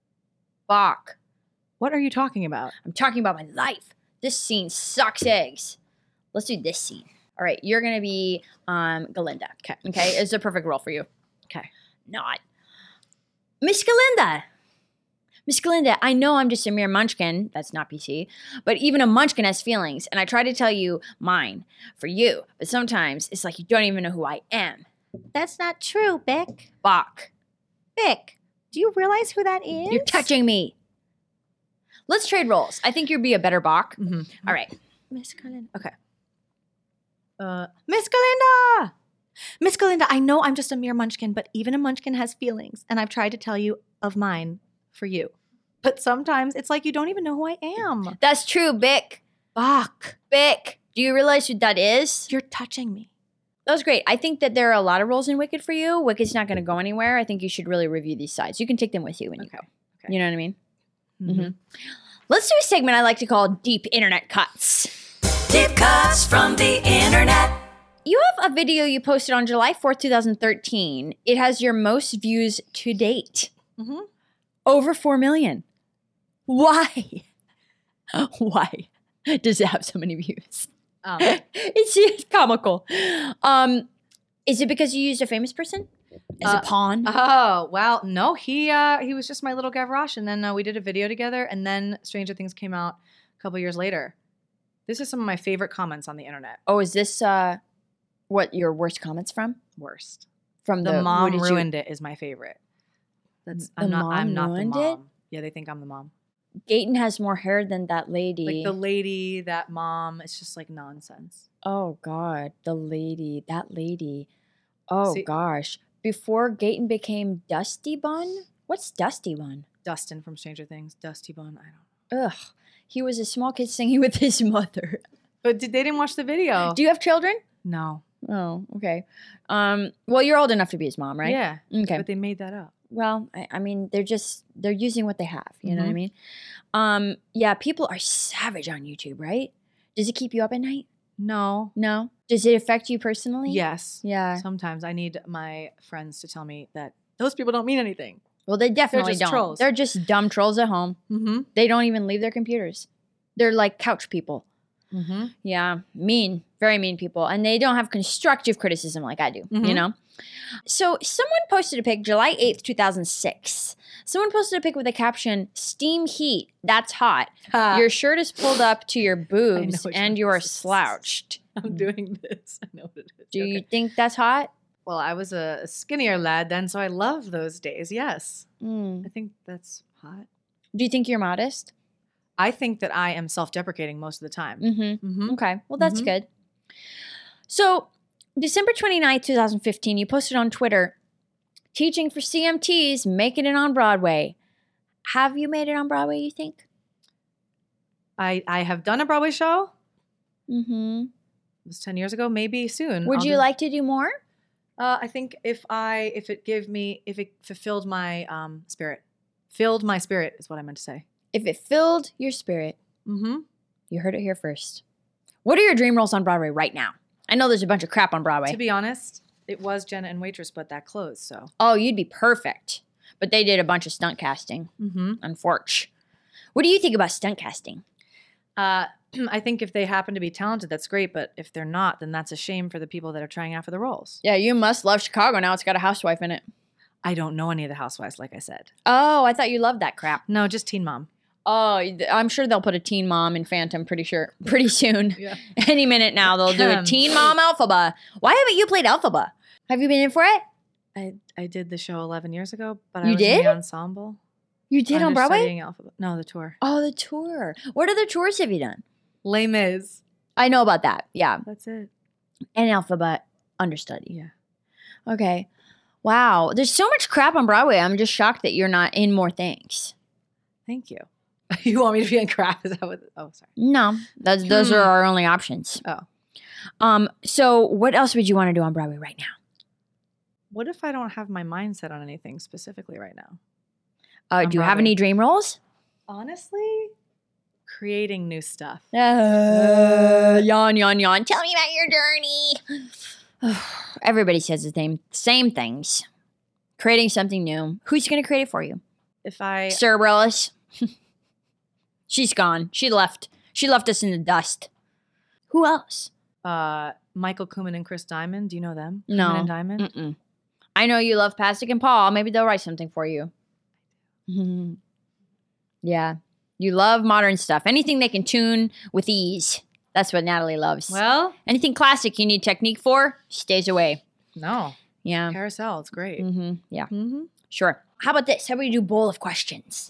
Speaker 4: Bach,
Speaker 6: What are you talking about?
Speaker 4: I'm talking about my life. This scene sucks eggs. Let's do this scene. All right, you're going to be um, Galinda. Okay. Okay, it's a perfect role for you.
Speaker 6: Okay.
Speaker 4: Not. Miss Galinda. Miss Galinda, I know I'm just a mere munchkin. That's not P C. But even a munchkin has feelings. And I try to tell you mine for you. But sometimes it's like you don't even know who I am.
Speaker 8: That's not true, Bick.
Speaker 4: Bach,
Speaker 8: Bick, do you realize who that is?
Speaker 4: you're touching me. Let's trade roles. I think you'd be a better Bach.
Speaker 6: Mm-hmm.
Speaker 4: All right.
Speaker 8: Miss Cullen.
Speaker 6: Okay. Uh, Miss Galinda! Miss Galinda, I know I'm just a mere munchkin, but even a munchkin has feelings. And I've tried to tell you of mine for you. But sometimes it's like you don't even know who I am.
Speaker 4: That's true, Bick.
Speaker 6: Bach,
Speaker 4: Bick, do you realize who that is?
Speaker 6: you're touching me.
Speaker 4: That was great. I think that there are a lot of roles in Wicked for you. Wicked's not going to go anywhere. I think you should really review these sides. You can take them with you when you
Speaker 6: Okay.
Speaker 4: go.
Speaker 6: Okay.
Speaker 4: You know what I mean?
Speaker 6: Mm-hmm.
Speaker 4: Mhm. Let's do a segment I like to call Deep Internet Cuts.
Speaker 8: Deep cuts from the internet.
Speaker 4: You have a video you posted on July fourth, twenty thirteen. It has your most views to date.
Speaker 6: Mm-hmm.
Speaker 4: Over four million. Why? Why does it have so many views?
Speaker 6: Um,
Speaker 4: It's just comical. Um, is it because you used a famous person as
Speaker 6: Uh,
Speaker 4: a pawn?
Speaker 6: oh, well, no, he uh, he was just my little Gavroche. And then uh, we did a video together. And then Stranger Things came out a couple years later. This is some of my favorite comments on the internet.
Speaker 4: Oh, is this uh, what your worst comments from?
Speaker 6: Worst.
Speaker 4: From
Speaker 6: The,
Speaker 4: the,
Speaker 6: mom
Speaker 4: what did you-
Speaker 6: ruined it is my favorite. That's
Speaker 4: The
Speaker 6: I'm not I'm
Speaker 4: mom
Speaker 6: not the
Speaker 4: ruined it?
Speaker 6: mom. Yeah, they think I'm the mom.
Speaker 4: Gayton has more hair than that lady.
Speaker 6: Like the lady, that mom, it's just like nonsense.
Speaker 4: Oh God, the lady, that lady. Oh
Speaker 6: See-
Speaker 4: gosh. Before Gayton became Dusty Bun? What's Dusty Bun?
Speaker 6: Dustin from Stranger Things, Dusty Bun, I don't know.
Speaker 4: Ugh. He was a small kid singing with his mother.
Speaker 6: But did, they didn't watch the video.
Speaker 4: Do you have children?
Speaker 6: no.
Speaker 4: Oh, okay. Um, well, you're old enough to be his mom, right?
Speaker 6: Yeah.
Speaker 4: Okay.
Speaker 6: But they made that up.
Speaker 4: Well, I, I mean, they're just they're using what they have. You know what I
Speaker 6: Mhm.
Speaker 4: mean? Um, yeah, people are savage on YouTube, right? Does it keep you up at night?
Speaker 6: No.
Speaker 4: No. Does it affect you personally?
Speaker 6: Yes.
Speaker 4: Yeah.
Speaker 6: Sometimes I need my friends to tell me that those people don't mean anything.
Speaker 4: Well, they definitely
Speaker 6: just
Speaker 4: don't.
Speaker 6: trolls.
Speaker 4: They're just dumb trolls at home.
Speaker 6: Mm-hmm.
Speaker 4: They don't even leave their computers. They're like couch people.
Speaker 6: Mm-hmm.
Speaker 4: Yeah, mean, very mean people. And they don't have constructive criticism like I do, you
Speaker 6: Mhm.
Speaker 4: know? So someone posted a pic July eighth, two thousand six. Someone posted a pic with a caption, "Steam heat, that's hot. Your shirt is pulled up to your boobs
Speaker 6: which
Speaker 4: and
Speaker 6: one
Speaker 4: you are
Speaker 6: this is.
Speaker 4: slouched.
Speaker 6: I'm doing this. I know what it is.
Speaker 4: Do you
Speaker 6: Okay.
Speaker 4: think that's hot?"
Speaker 6: Well, I was a skinnier lad then, so I love those days. Yes.
Speaker 4: Mm.
Speaker 6: I think that's hot.
Speaker 4: Do you think you're modest?
Speaker 6: I think that I am self-deprecating most of the time.
Speaker 4: Mm-hmm.
Speaker 6: Mm-hmm.
Speaker 4: Okay, well, that's
Speaker 6: Mhm.
Speaker 4: good. So, December twenty-ninth, twenty fifteen, you posted on Twitter, "Teaching for C M Ts, making it on Broadway." Have you made it on Broadway, you think?
Speaker 6: I, I have done a Broadway show.
Speaker 4: Mm-hmm.
Speaker 6: It was ten years ago, maybe soon.
Speaker 4: Would
Speaker 6: I'll
Speaker 4: you
Speaker 6: do-
Speaker 4: like to do more?
Speaker 6: Uh, I think if I if it gave me if it fulfilled my um spirit, filled my spirit is what I meant to say.
Speaker 4: If it filled your spirit,
Speaker 6: Mm-hmm.
Speaker 4: you heard it here first. What are your dream roles on Broadway right now? I know there's a bunch of crap on Broadway.
Speaker 6: To be honest, it was Jenna and Waitress, but that closed. So.
Speaker 4: Oh, you'd be perfect. But they did a bunch of stunt casting,
Speaker 6: Mm-hmm.
Speaker 4: unfortunately. What do you think about stunt casting?
Speaker 6: Uh, I think if they happen to be talented, that's great. But if they're not, then that's a shame for the people that are trying out for the roles.
Speaker 4: Yeah, you must love Chicago now. It's got a housewife in it.
Speaker 6: I don't know any of the housewives, like I said.
Speaker 4: Oh, I thought you loved that crap.
Speaker 6: No, just Teen Mom.
Speaker 4: Oh, I'm sure they'll put a Teen Mom in Phantom pretty sure pretty soon.
Speaker 6: Yeah.
Speaker 4: Any minute now they'll do a Teen Mom Elphaba. Why haven't you played Elphaba? Have you been in for it?
Speaker 6: I, I did the show eleven years ago, but
Speaker 4: You
Speaker 6: I was in
Speaker 4: did?
Speaker 6: the ensemble.
Speaker 4: You did on Broadway?
Speaker 6: Understudying Alphabet. No, the tour.
Speaker 4: Oh, the tour. What other tours have you done?
Speaker 6: Les Mis.
Speaker 4: I know about that. Yeah.
Speaker 6: That's it.
Speaker 4: And Elphaba understudy.
Speaker 6: Yeah.
Speaker 4: Okay. Wow. There's so much crap on Broadway. I'm just shocked that you're not in more things.
Speaker 6: Thank you. You want me to be in crap? Is that what? Oh, sorry.
Speaker 4: No, those those are
Speaker 6: Hmm.
Speaker 4: our only options.
Speaker 6: Oh.
Speaker 4: Um. So, what else would you want to do on Broadway right now?
Speaker 6: What if I don't have my mindset on anything specifically right now?
Speaker 4: Uh,
Speaker 6: On
Speaker 4: do you have
Speaker 6: Broadway.
Speaker 4: any dream roles?
Speaker 6: Honestly, creating new stuff.
Speaker 4: Uh, yawn, yawn, yawn. Tell me about your journey. Everybody says the same same things. Creating something new. Who's going to create it for you?
Speaker 6: If I
Speaker 4: Cerebrellis. She's gone. She left. She left us in the dust. Who else?
Speaker 6: uh Michael Kumin and Chris Diamond, do you know them?
Speaker 4: No.
Speaker 6: Kumin and Diamond.
Speaker 4: Mm-mm. I know you love Pastic and Paul. Maybe they'll write something for you. Mhm. Yeah. You love modern stuff. Anything they can tune with ease. That's what Natalie loves.
Speaker 6: Well,
Speaker 4: Anything classic you need technique for, stays away.
Speaker 6: no.
Speaker 4: Yeah.
Speaker 6: Carousel, it's great.
Speaker 4: Mm-hmm. Yeah.
Speaker 6: Mm-hmm.
Speaker 4: Sure. How about this? How about we do bowl of questions?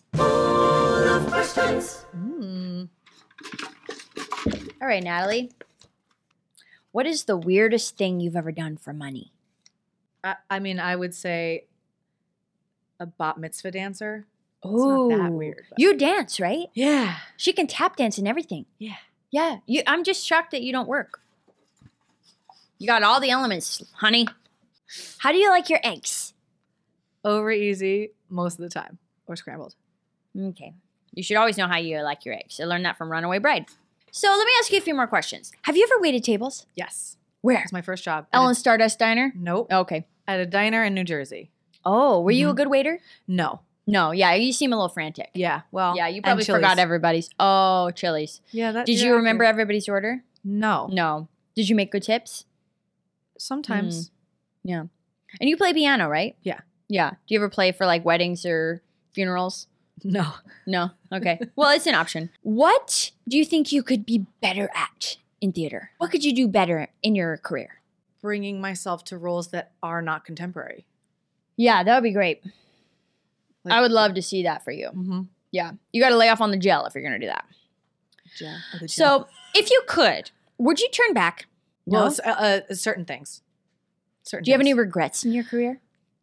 Speaker 6: Mm.
Speaker 4: All right, Natalie. What is the weirdest thing you've ever done for money?
Speaker 6: I, I mean, I would say a bat mitzvah dancer.
Speaker 4: Oh,
Speaker 6: not that weird, but-
Speaker 4: You dance, right?
Speaker 6: Yeah.
Speaker 4: She can tap dance and everything.
Speaker 6: Yeah.
Speaker 4: Yeah. You. I'm just shocked that you don't work. You got all the elements, honey. How do you like your eggs?
Speaker 6: Over easy most of the time, or scrambled.
Speaker 4: Okay. You should always know how you like your eggs. I learned that from Runaway Bride. So let me ask you a few more questions. Have you ever waited tables?
Speaker 6: Yes.
Speaker 4: Where?
Speaker 6: It's my first job. At
Speaker 4: Ellen
Speaker 6: a-
Speaker 4: Stardust Diner?
Speaker 6: Nope.
Speaker 4: Okay.
Speaker 6: At a diner in New Jersey.
Speaker 4: Oh, were you a
Speaker 6: Mhm.
Speaker 4: good waiter?
Speaker 6: No.
Speaker 4: No. Yeah, you seem a little frantic.
Speaker 6: Yeah. Well.
Speaker 4: Yeah, you
Speaker 6: and
Speaker 4: probably
Speaker 6: Chili's.
Speaker 4: forgot everybody's. Oh, Chili's.
Speaker 6: Yeah. That,
Speaker 4: Did
Speaker 6: you're
Speaker 4: you remember
Speaker 6: accurate.
Speaker 4: everybody's order?
Speaker 6: No.
Speaker 4: No. Did you make good tips?
Speaker 6: Sometimes.
Speaker 4: Yeah. And you play piano, right?
Speaker 6: Yeah.
Speaker 4: Yeah. Do you ever play for like weddings or funerals?
Speaker 6: No.
Speaker 4: No. Okay. Well, it's an option. What do you think you could be better at in theater? What could you do better in your career?
Speaker 6: Bringing myself to roles that are not contemporary.
Speaker 4: Yeah, that would be great.
Speaker 6: Like-
Speaker 4: I would love to see that for you.
Speaker 6: Mm-hmm.
Speaker 4: Yeah. You got to lay off on the gel if you're going to do that.
Speaker 6: Yeah.
Speaker 4: So, if you could, would you turn back?
Speaker 6: well,
Speaker 4: No?
Speaker 6: s- uh, uh, certain things. Certain.
Speaker 4: Do you have any
Speaker 6: things.
Speaker 4: regrets in your career?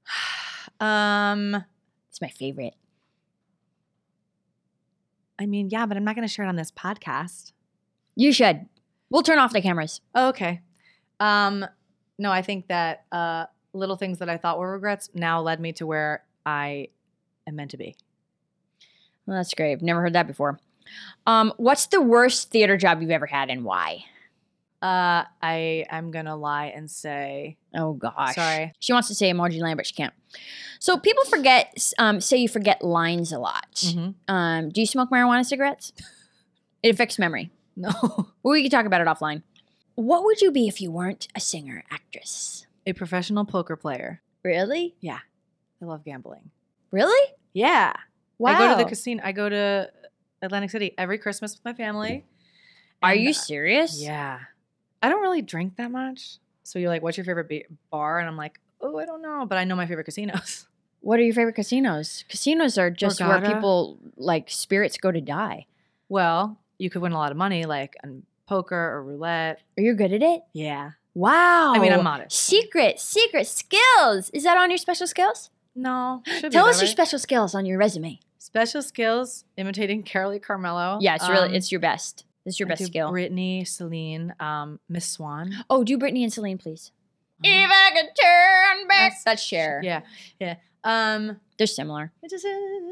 Speaker 6: Um.
Speaker 4: It's my favorite.
Speaker 6: I mean, yeah, but I'm not going to share it on this podcast.
Speaker 4: You should. We'll turn off the cameras.
Speaker 6: Oh, okay. Um. No, I think that uh, little things that I thought were regrets now led me to where I am meant to be.
Speaker 4: Well, that's great. I've never heard that before. Um, what's the worst theater job you've ever had and why?
Speaker 6: Uh, I am gonna lie and say
Speaker 4: Oh gosh.
Speaker 6: Sorry.
Speaker 4: She wants to say Emoji Land, but she can't. So people forget, um, say you forget lines a lot.
Speaker 6: Mhm.
Speaker 4: Um, do you smoke marijuana cigarettes? It affects memory.
Speaker 6: no.
Speaker 4: Well, we can talk about it offline. What would you be if you weren't a singer, actress?
Speaker 6: A professional poker player.
Speaker 4: Really?
Speaker 6: Yeah, I love gambling.
Speaker 4: Really?
Speaker 6: Yeah,
Speaker 4: Wow.
Speaker 6: I go to the casino. I go to Atlantic City every Christmas with my family.
Speaker 4: Are
Speaker 6: And,
Speaker 4: you
Speaker 6: uh,
Speaker 4: serious?
Speaker 6: Yeah. I don't really drink that much. So you're like, what's your favorite be- bar? And I'm like, oh, I don't know. But I know my favorite casinos.
Speaker 4: What are your favorite casinos? Casinos are just where
Speaker 6: Borgata.
Speaker 4: people, like, spirits go to die.
Speaker 6: Well, you could win a lot of money, like on poker or roulette.
Speaker 4: Are you good at it?
Speaker 6: Yeah.
Speaker 4: Wow.
Speaker 6: I mean, I'm modest.
Speaker 4: Secret, secret skills. Is that on your special skills?
Speaker 6: No. should be
Speaker 4: Tell
Speaker 6: though,
Speaker 4: us your
Speaker 6: right?
Speaker 4: special skills on your resume.
Speaker 6: Special skills, imitating Carolee Carmello.
Speaker 4: Yeah, it's really,
Speaker 6: Um,
Speaker 4: it's your best. It's your
Speaker 6: I
Speaker 4: best
Speaker 6: do
Speaker 4: skill.
Speaker 6: Brittany, Celine, um, Miss Swan.
Speaker 4: Oh, do Brittany and Celine, please.
Speaker 6: Um,
Speaker 4: If I could turn back.
Speaker 6: That's-
Speaker 4: That's Cher.
Speaker 6: Yeah, yeah. Um,
Speaker 4: They're similar.
Speaker 6: it just, uh,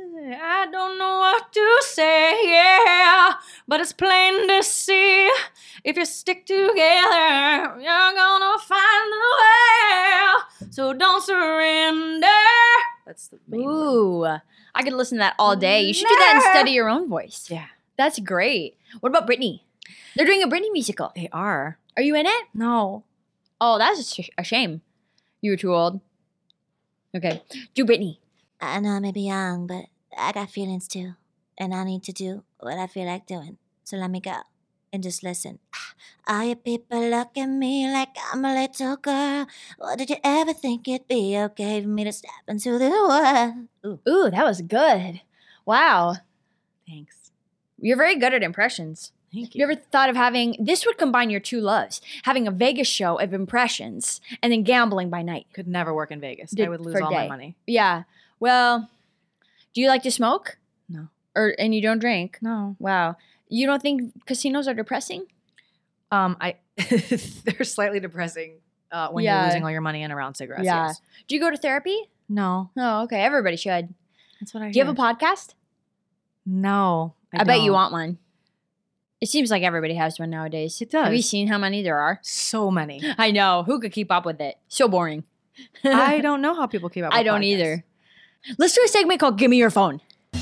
Speaker 6: I don't know what to say, yeah, but it's plain to see. If you stick together, you're gonna find the way. So don't surrender. That's the main word.
Speaker 4: Ooh, I could listen to that all day. You should do that and study your own voice.
Speaker 6: Yeah,
Speaker 4: That's great. What about Britney? They're doing a Britney musical.
Speaker 6: they are.
Speaker 4: Are you in it?
Speaker 6: No.
Speaker 4: Oh, that's a, sh- a shame. You were too old. Okay. Do Britney.
Speaker 8: I know I may be young, but I got feelings too. and I need to do what I feel like doing. So let me go and just listen. All you people look at me like I'm a little girl. What did you ever think it'd be okay for me to step into the world? Ooh.
Speaker 4: Ooh, that was good. Wow.
Speaker 6: Thanks.
Speaker 4: You're very good at impressions.
Speaker 6: Thank
Speaker 4: You
Speaker 6: you.
Speaker 4: ever thought of having, this would combine your two loves, having a Vegas show of impressions and then gambling by night.
Speaker 6: Could never work in Vegas.
Speaker 4: Did-
Speaker 6: I would lose
Speaker 4: for
Speaker 6: all
Speaker 4: day.
Speaker 6: my money.
Speaker 4: Yeah. Well, do you like to smoke?
Speaker 6: No.
Speaker 4: Or and you don't drink?
Speaker 6: No.
Speaker 4: Wow. You don't think casinos are depressing?
Speaker 6: Um, I they're slightly depressing uh, when
Speaker 4: Yeah.
Speaker 6: you're losing all your money in around cigarettes.
Speaker 4: Yeah.
Speaker 6: Yes.
Speaker 4: Do you go to therapy?
Speaker 6: No.
Speaker 4: Oh, okay. Everybody should.
Speaker 6: That's what I
Speaker 4: Do you have a podcast?
Speaker 6: No.
Speaker 4: I, bet you
Speaker 6: don't.
Speaker 4: want one. It seems like everybody has one nowadays.
Speaker 6: It does.
Speaker 4: Have you seen how many there are?
Speaker 6: So many.
Speaker 4: I know. Who could keep up with it? So boring.
Speaker 6: I don't know how people keep up with
Speaker 4: I don't
Speaker 6: podcasts.
Speaker 4: either. Let's do a segment called Give Me Your Phone.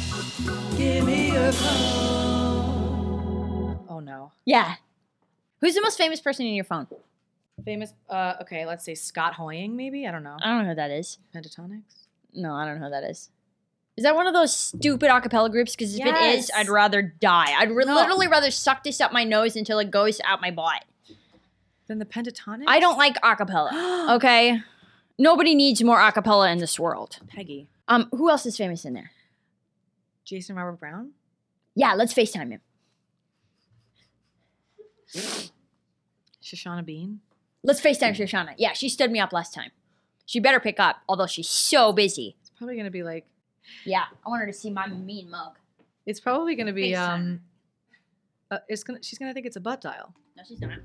Speaker 6: Oh no.
Speaker 4: Yeah. Who's the most famous person in your phone?
Speaker 6: Famous uh okay, let's say Scott Hoying maybe? I don't know.
Speaker 4: I don't know who that is.
Speaker 6: Pentatonics?
Speaker 4: No, I don't know who that is. Is that one of those stupid acapella groups? Because if it is,
Speaker 6: Yes.
Speaker 4: I'd rather die. I'd re-
Speaker 6: No.
Speaker 4: literally rather suck this up my nose until it goes out my butt.
Speaker 6: Then the Pentatonics?
Speaker 4: I don't like acapella. Okay, nobody needs more acapella in this world.
Speaker 6: Peggy.
Speaker 4: Um, who else is famous in there?
Speaker 6: Jason Robert Brown?
Speaker 4: Yeah, let's FaceTime him.
Speaker 6: Shoshana Bean?
Speaker 4: Let's FaceTime Shoshana. Yeah, she stood me up last time. She better pick up, although she's so busy.
Speaker 6: It's probably gonna be like
Speaker 4: Yeah, I want her to see my mean mug.
Speaker 6: it's probably gonna be
Speaker 4: FaceTime.
Speaker 6: um uh, it's gonna she's gonna think it's a butt dial.
Speaker 4: No, she's not.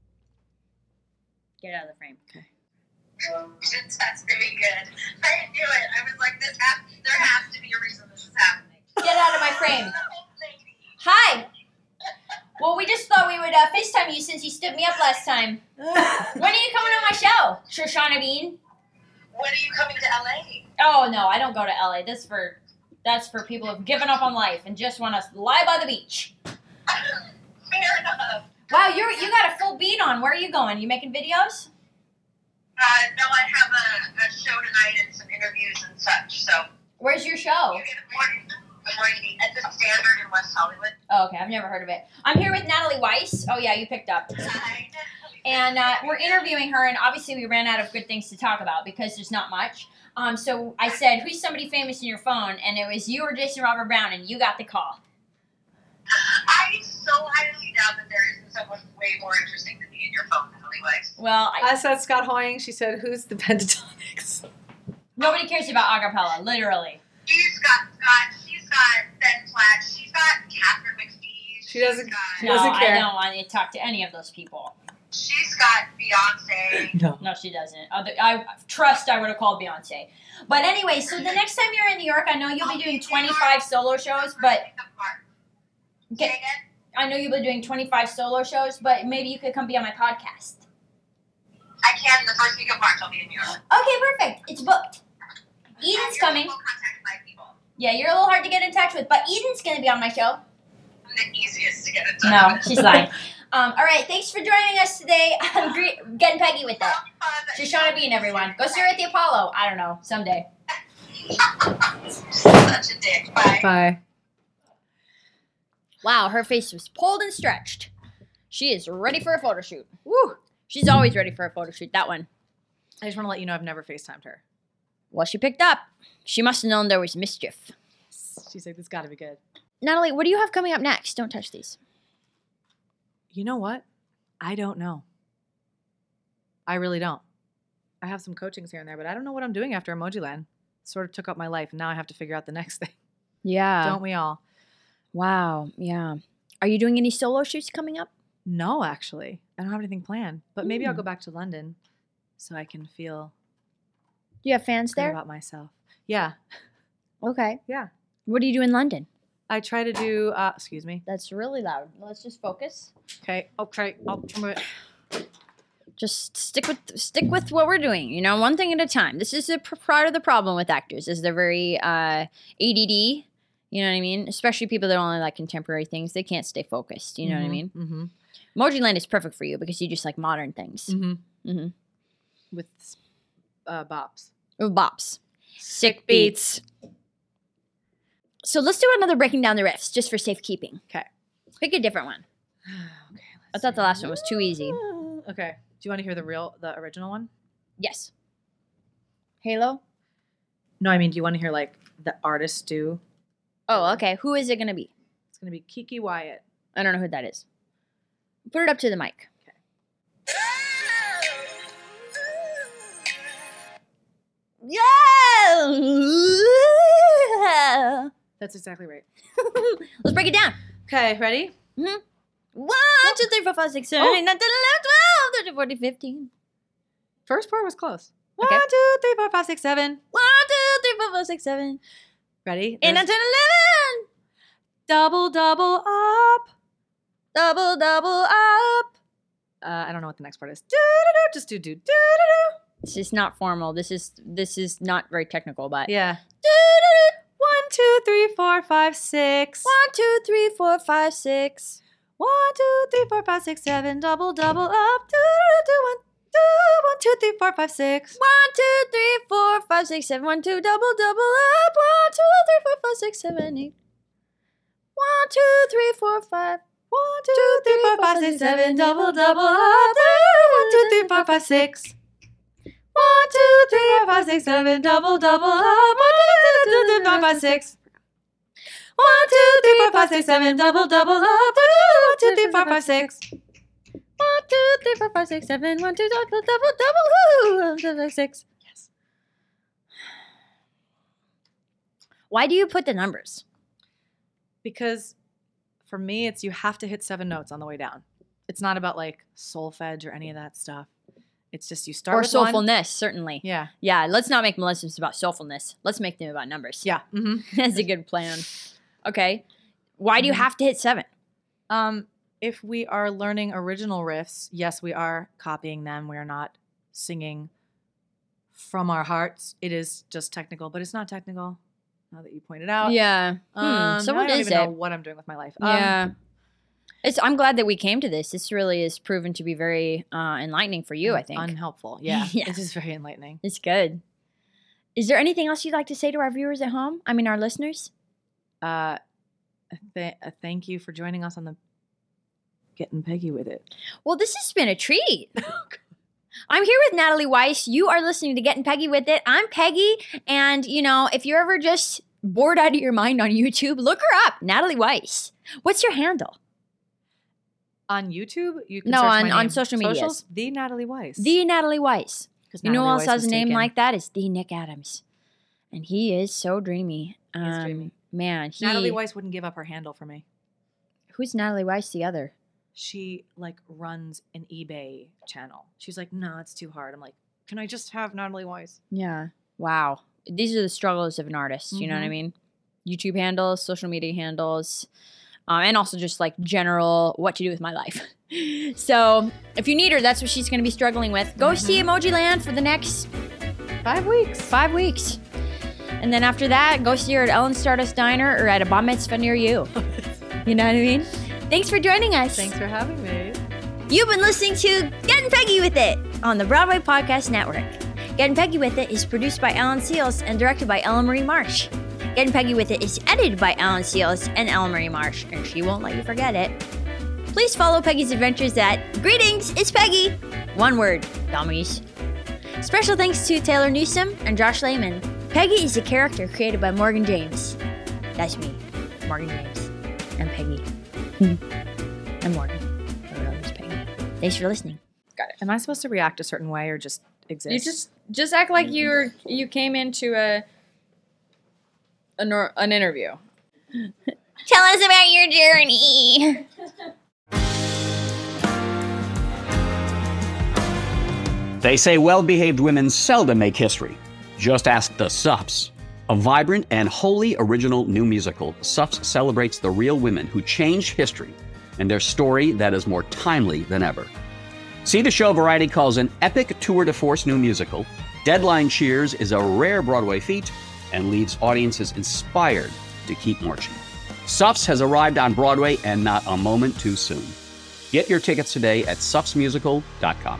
Speaker 4: Get out of the frame.
Speaker 6: Okay.
Speaker 9: That's very good. I knew it. I was like, this has, there has to be a reason this is happening.
Speaker 4: Get out of my frame.
Speaker 9: Lady.
Speaker 4: Hi. Well, we just thought we would uh, FaceTime you since you stood me up last time. When are you coming on my show, Shoshana Bean?
Speaker 9: When are you coming to L A?
Speaker 4: Oh no, I don't go to L A. That's for that's for people who've given up on life and just want to lie by the beach.
Speaker 9: Fair enough.
Speaker 4: Wow, you're you got a full beat on. Where are you going? You making videos?
Speaker 9: Uh, no, I have a, a show tonight and some interviews and such, so.
Speaker 4: Where's your show?
Speaker 9: You get a morning, a morning at the Standard in West Hollywood.
Speaker 4: Oh, okay, I've never heard of it. I'm here with Natalie Weiss. Oh yeah, you picked up.
Speaker 9: Hi.
Speaker 4: And uh, we're interviewing her, and obviously we ran out of good things to talk about because there's not much. Um, so I said, "Who's somebody famous in your phone?" And it was you or Jason Robert Brown, and you got the call.
Speaker 9: I so highly doubt that there isn't someone way more interesting than me in your phone, Natalie Weiss.
Speaker 4: Well, I,
Speaker 6: I said Scott Hoying, she said, who's the Pentatonics?
Speaker 4: nobody cares about acapella, literally.
Speaker 9: She's got Scott, she's got Ben Platt, she's got Catherine McPhee.
Speaker 6: She doesn't-
Speaker 9: she's got,
Speaker 6: she
Speaker 4: No,
Speaker 6: doesn't
Speaker 4: I
Speaker 6: care.
Speaker 4: don't want to talk to any of those people.
Speaker 9: she's got Beyonce.
Speaker 6: No.
Speaker 4: No, she doesn't. Other, I trust I would have called Beyonce. But anyway, so the next time you're in New York, I know you'll be doing twenty-five solo shows, but
Speaker 9: Say
Speaker 4: okay,
Speaker 9: again?
Speaker 4: I know you'll be doing twenty-five solo shows, but maybe you could come be on my podcast.
Speaker 9: I can the first week of March. I'll be in New York.
Speaker 4: Okay, perfect. It's booked. Eden's
Speaker 9: You're
Speaker 4: coming.
Speaker 9: well contacted by people.
Speaker 4: Yeah, you're a little hard to get in touch with, but Eden's going to be on my show.
Speaker 9: I'm the easiest to get in touch
Speaker 4: No,
Speaker 9: with.
Speaker 4: she's lying. Um, all right, thanks for joining us today. I'm gre- getting Peggy with that. Shoshana Bean, everyone. Go see her at the Apollo. I don't know, someday.
Speaker 9: Such a dick. Bye.
Speaker 6: Bye.
Speaker 4: Wow, her face was pulled and stretched. She is ready for a photo shoot. Woo! She's always ready for a photo shoot, that one.
Speaker 6: I just want to let you know I've never FaceTimed her.
Speaker 4: Well, she picked up. She must have known there was mischief.
Speaker 6: She's like, this gotta be good.
Speaker 4: Natalie, what do you have coming up next? Don't touch these.
Speaker 6: You know what? I don't know. I really don't. I have some coachings here and there, but I don't know what I'm doing after Emoji Land. Sort of took up my life, and now I have to figure out the next thing.
Speaker 4: Yeah.
Speaker 6: Don't we all?
Speaker 4: Wow, yeah. Are you doing any solo shoots coming up?
Speaker 6: No, actually. I don't have anything planned. But maybe I'll
Speaker 4: Hmm.
Speaker 6: go back to London so I can feel
Speaker 4: Do you have fans
Speaker 6: good
Speaker 4: there?
Speaker 6: about myself. Yeah.
Speaker 4: Okay.
Speaker 6: Yeah.
Speaker 4: What do you do in London?
Speaker 6: I try to do, uh, excuse me.
Speaker 4: That's really loud. Let's just focus.
Speaker 6: Okay. Okay. I'll move it.
Speaker 4: Just stick with stick with what we're doing. You know, one thing at a time. This is a pr- part of the problem with actors is they're very uh, A D D. You know what I mean? Especially people that only like contemporary things. They can't stay focused. You know what I mean?
Speaker 6: Mm-hmm.
Speaker 4: Emoji Land is perfect for you because you just like modern things.
Speaker 6: Mm-hmm.
Speaker 4: Mm-hmm.
Speaker 6: With uh, bops.
Speaker 4: Bops. Sick beats. So let's do another breaking down the riffs just for safekeeping.
Speaker 6: Okay.
Speaker 4: Pick a different one.
Speaker 6: Okay.
Speaker 4: I thought the last one was too easy.
Speaker 6: Okay. Do you want to hear the real, the original one?
Speaker 4: Yes. Halo?
Speaker 6: No, I mean, do you want to hear like the artist do?
Speaker 4: Oh, okay. Who is it going to be?
Speaker 6: It's going to be Kiki Wyatt.
Speaker 4: I don't know who that is. Put it up to the mic. Yeah.
Speaker 6: That's exactly right.
Speaker 4: Let's break it down.
Speaker 6: Okay, ready?
Speaker 4: Mm-hmm. One, two, three, four, five, six, seven,
Speaker 6: Oh.
Speaker 4: eight, nine, ten, eleven, twelve, thirteen, fourteen, fifteen.
Speaker 6: First part was close.
Speaker 4: Okay.
Speaker 6: One, two, three, four, five, six, seven.
Speaker 4: One, two, three, four, five, six, seven.
Speaker 6: Ready?
Speaker 4: Eight, nine,
Speaker 6: There's
Speaker 4: ten, eleven.
Speaker 6: double, double up.
Speaker 4: Double, double up.
Speaker 6: Uh, I don't know what the next part is. Do, do, do. Just do, do, do, do, do.
Speaker 4: This is not formal. This is this is not very technical, but
Speaker 6: Yeah.
Speaker 4: Do-do-do.
Speaker 6: One, two, three, four, five, six.
Speaker 4: One, two, three, four, five, six.
Speaker 6: One, two, three, four, five, six, seven. Double, double up. Do, do, do, one, do. One, two, three, four, five, six.
Speaker 4: One, two, three, four, five, six, seven. One, two, double, double up. One, two, three, four, five, six, seven, eight. One, two, three, four, five.
Speaker 6: One, two, three, four, five, six, seven. Double, double up. Do. One, two, three, four, five, six. One, two, three, four, five, six, seven. Double, double up. One, two, three, four, five, six. One, two, three, four, five, six, seven. Double, double up. One, two, three, four, five, six.
Speaker 4: One, two, three, four, five, six, seven. One, two, double, double, double. One, two, three, six.
Speaker 6: Yes.
Speaker 4: Why do you put the numbers?
Speaker 6: Because for me, it's you have to hit seven notes on the way down. It's not about like solfege or any of that stuff. It's just you start
Speaker 4: Or
Speaker 6: with one.
Speaker 4: soulfulness, certainly.
Speaker 6: Yeah.
Speaker 4: Yeah, let's not make Melissa's about soulfulness. Let's make them about numbers.
Speaker 6: Yeah. Mm-hmm.
Speaker 4: That's a good plan. Okay. Why do you
Speaker 6: Mhm.
Speaker 4: have to hit seven?
Speaker 6: Um, if we are learning original riffs, yes, we are copying them. We are not singing from our hearts. It is just technical, but it's not technical. Now that you pointed out.
Speaker 4: Yeah. Hmm.
Speaker 6: Um,
Speaker 4: So
Speaker 6: now
Speaker 4: what
Speaker 6: I don't
Speaker 4: is
Speaker 6: even
Speaker 4: it?
Speaker 6: know what I'm doing with my life. Um,
Speaker 4: Yeah. It's. I'm glad that we came to this. This really is proven to be very uh, enlightening for you, I think.
Speaker 6: Unhelpful. Yeah.
Speaker 4: Yeah.
Speaker 6: It is very enlightening.
Speaker 4: It's good. Is there anything else you'd like to say to our viewers at home? I mean, our listeners?
Speaker 6: Uh, th- uh, thank you for joining us on the Getting Peggy With It.
Speaker 4: Well, this has been a treat. I'm here with Natalie Weiss. You are listening to Getting Peggy With It. I'm Peggy. And, you know, if you're ever just bored out of your mind on YouTube, look her up, Natalie Weiss. What's your handle?
Speaker 6: On YouTube, you can
Speaker 4: No,
Speaker 6: search
Speaker 4: on-
Speaker 6: my
Speaker 4: on
Speaker 6: name.
Speaker 4: social medias.
Speaker 6: Socials, the Natalie Weiss.
Speaker 4: The Natalie Weiss.
Speaker 6: 'Cause
Speaker 4: You know who
Speaker 6: Natalie
Speaker 4: else
Speaker 6: Weiss
Speaker 4: has
Speaker 6: was
Speaker 4: a name
Speaker 6: taken.
Speaker 4: like that? Is the Nick Adams. And he is so dreamy.
Speaker 6: is
Speaker 4: Um,
Speaker 6: dreamy.
Speaker 4: Man, he,
Speaker 6: Natalie Weiss wouldn't give up her handle for me.
Speaker 4: Who's Natalie Weiss, the other?
Speaker 6: She like runs an eBay channel. She's like, no, it's too hard. I'm like, can I just have Natalie Weiss?
Speaker 4: Yeah. Wow. These are the struggles of an artist. You know what I
Speaker 6: Mhm.
Speaker 4: mean? YouTube handles, social media handles, um, and also just like general what to do with my life. So if you need her, that's what she's going to be struggling with. Go see Emoji Land for the next
Speaker 6: Five weeks.
Speaker 4: five weeks. And then after that, go see her at Ellen Stardust Diner or at a bar mitzvah near you. You know what I mean? Thanks for joining us.
Speaker 6: Thanks for having me.
Speaker 4: You've been listening to Getting Peggy With It on the Broadway Podcast Network. Getting Peggy With It is produced by Ellen Seals and directed by Ellen Marie Marsh. Getting Peggy With It is edited by Ellen Seals and Ellen Marie Marsh, and she won't let you forget it. Please follow Peggy's adventures at Greetings, it's Peggy. One word, dummies. Special thanks to Taylor Newsom and Josh Lehman. Peggy is a character created by Morgan James. That's me, Morgan James. I'm Peggy. I'm Morgan. My real name is Peggy. Thanks for listening.
Speaker 6: Am I supposed to react a certain way or just exist?
Speaker 4: You just just act like you're you came into a, a nor- an interview.
Speaker 8: Tell us about your journey.
Speaker 7: They say well-behaved women seldom make history. Just ask the Suffs. A vibrant and wholly original new musical, Suffs celebrates the real women who changed history and their story that is more timely than ever. See the show Variety calls an epic tour de force new musical. Deadline cheers is a rare Broadway feat and leaves audiences inspired to keep marching. Suffs has arrived on Broadway and not a moment too soon. Get your tickets today at suffs musical dot com.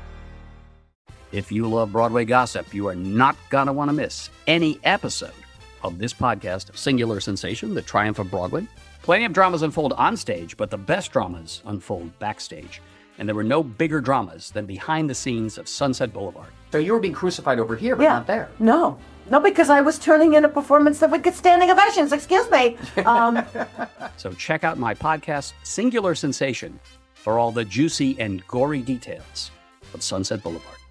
Speaker 7: If you love Broadway gossip, you are not going to want to miss any episode of this podcast, Singular Sensation, The Triumph of Broadway. Plenty of dramas unfold on stage, but the best dramas unfold backstage. And there were no bigger dramas than behind the scenes of Sunset Boulevard.
Speaker 10: So you were being crucified over here, but
Speaker 11: Yeah.
Speaker 10: not there.
Speaker 11: No. No, because I was turning in a performance that would get standing ovations. Excuse me. Um,
Speaker 7: So check out my podcast, Singular Sensation, for all the juicy and gory details of Sunset Boulevard.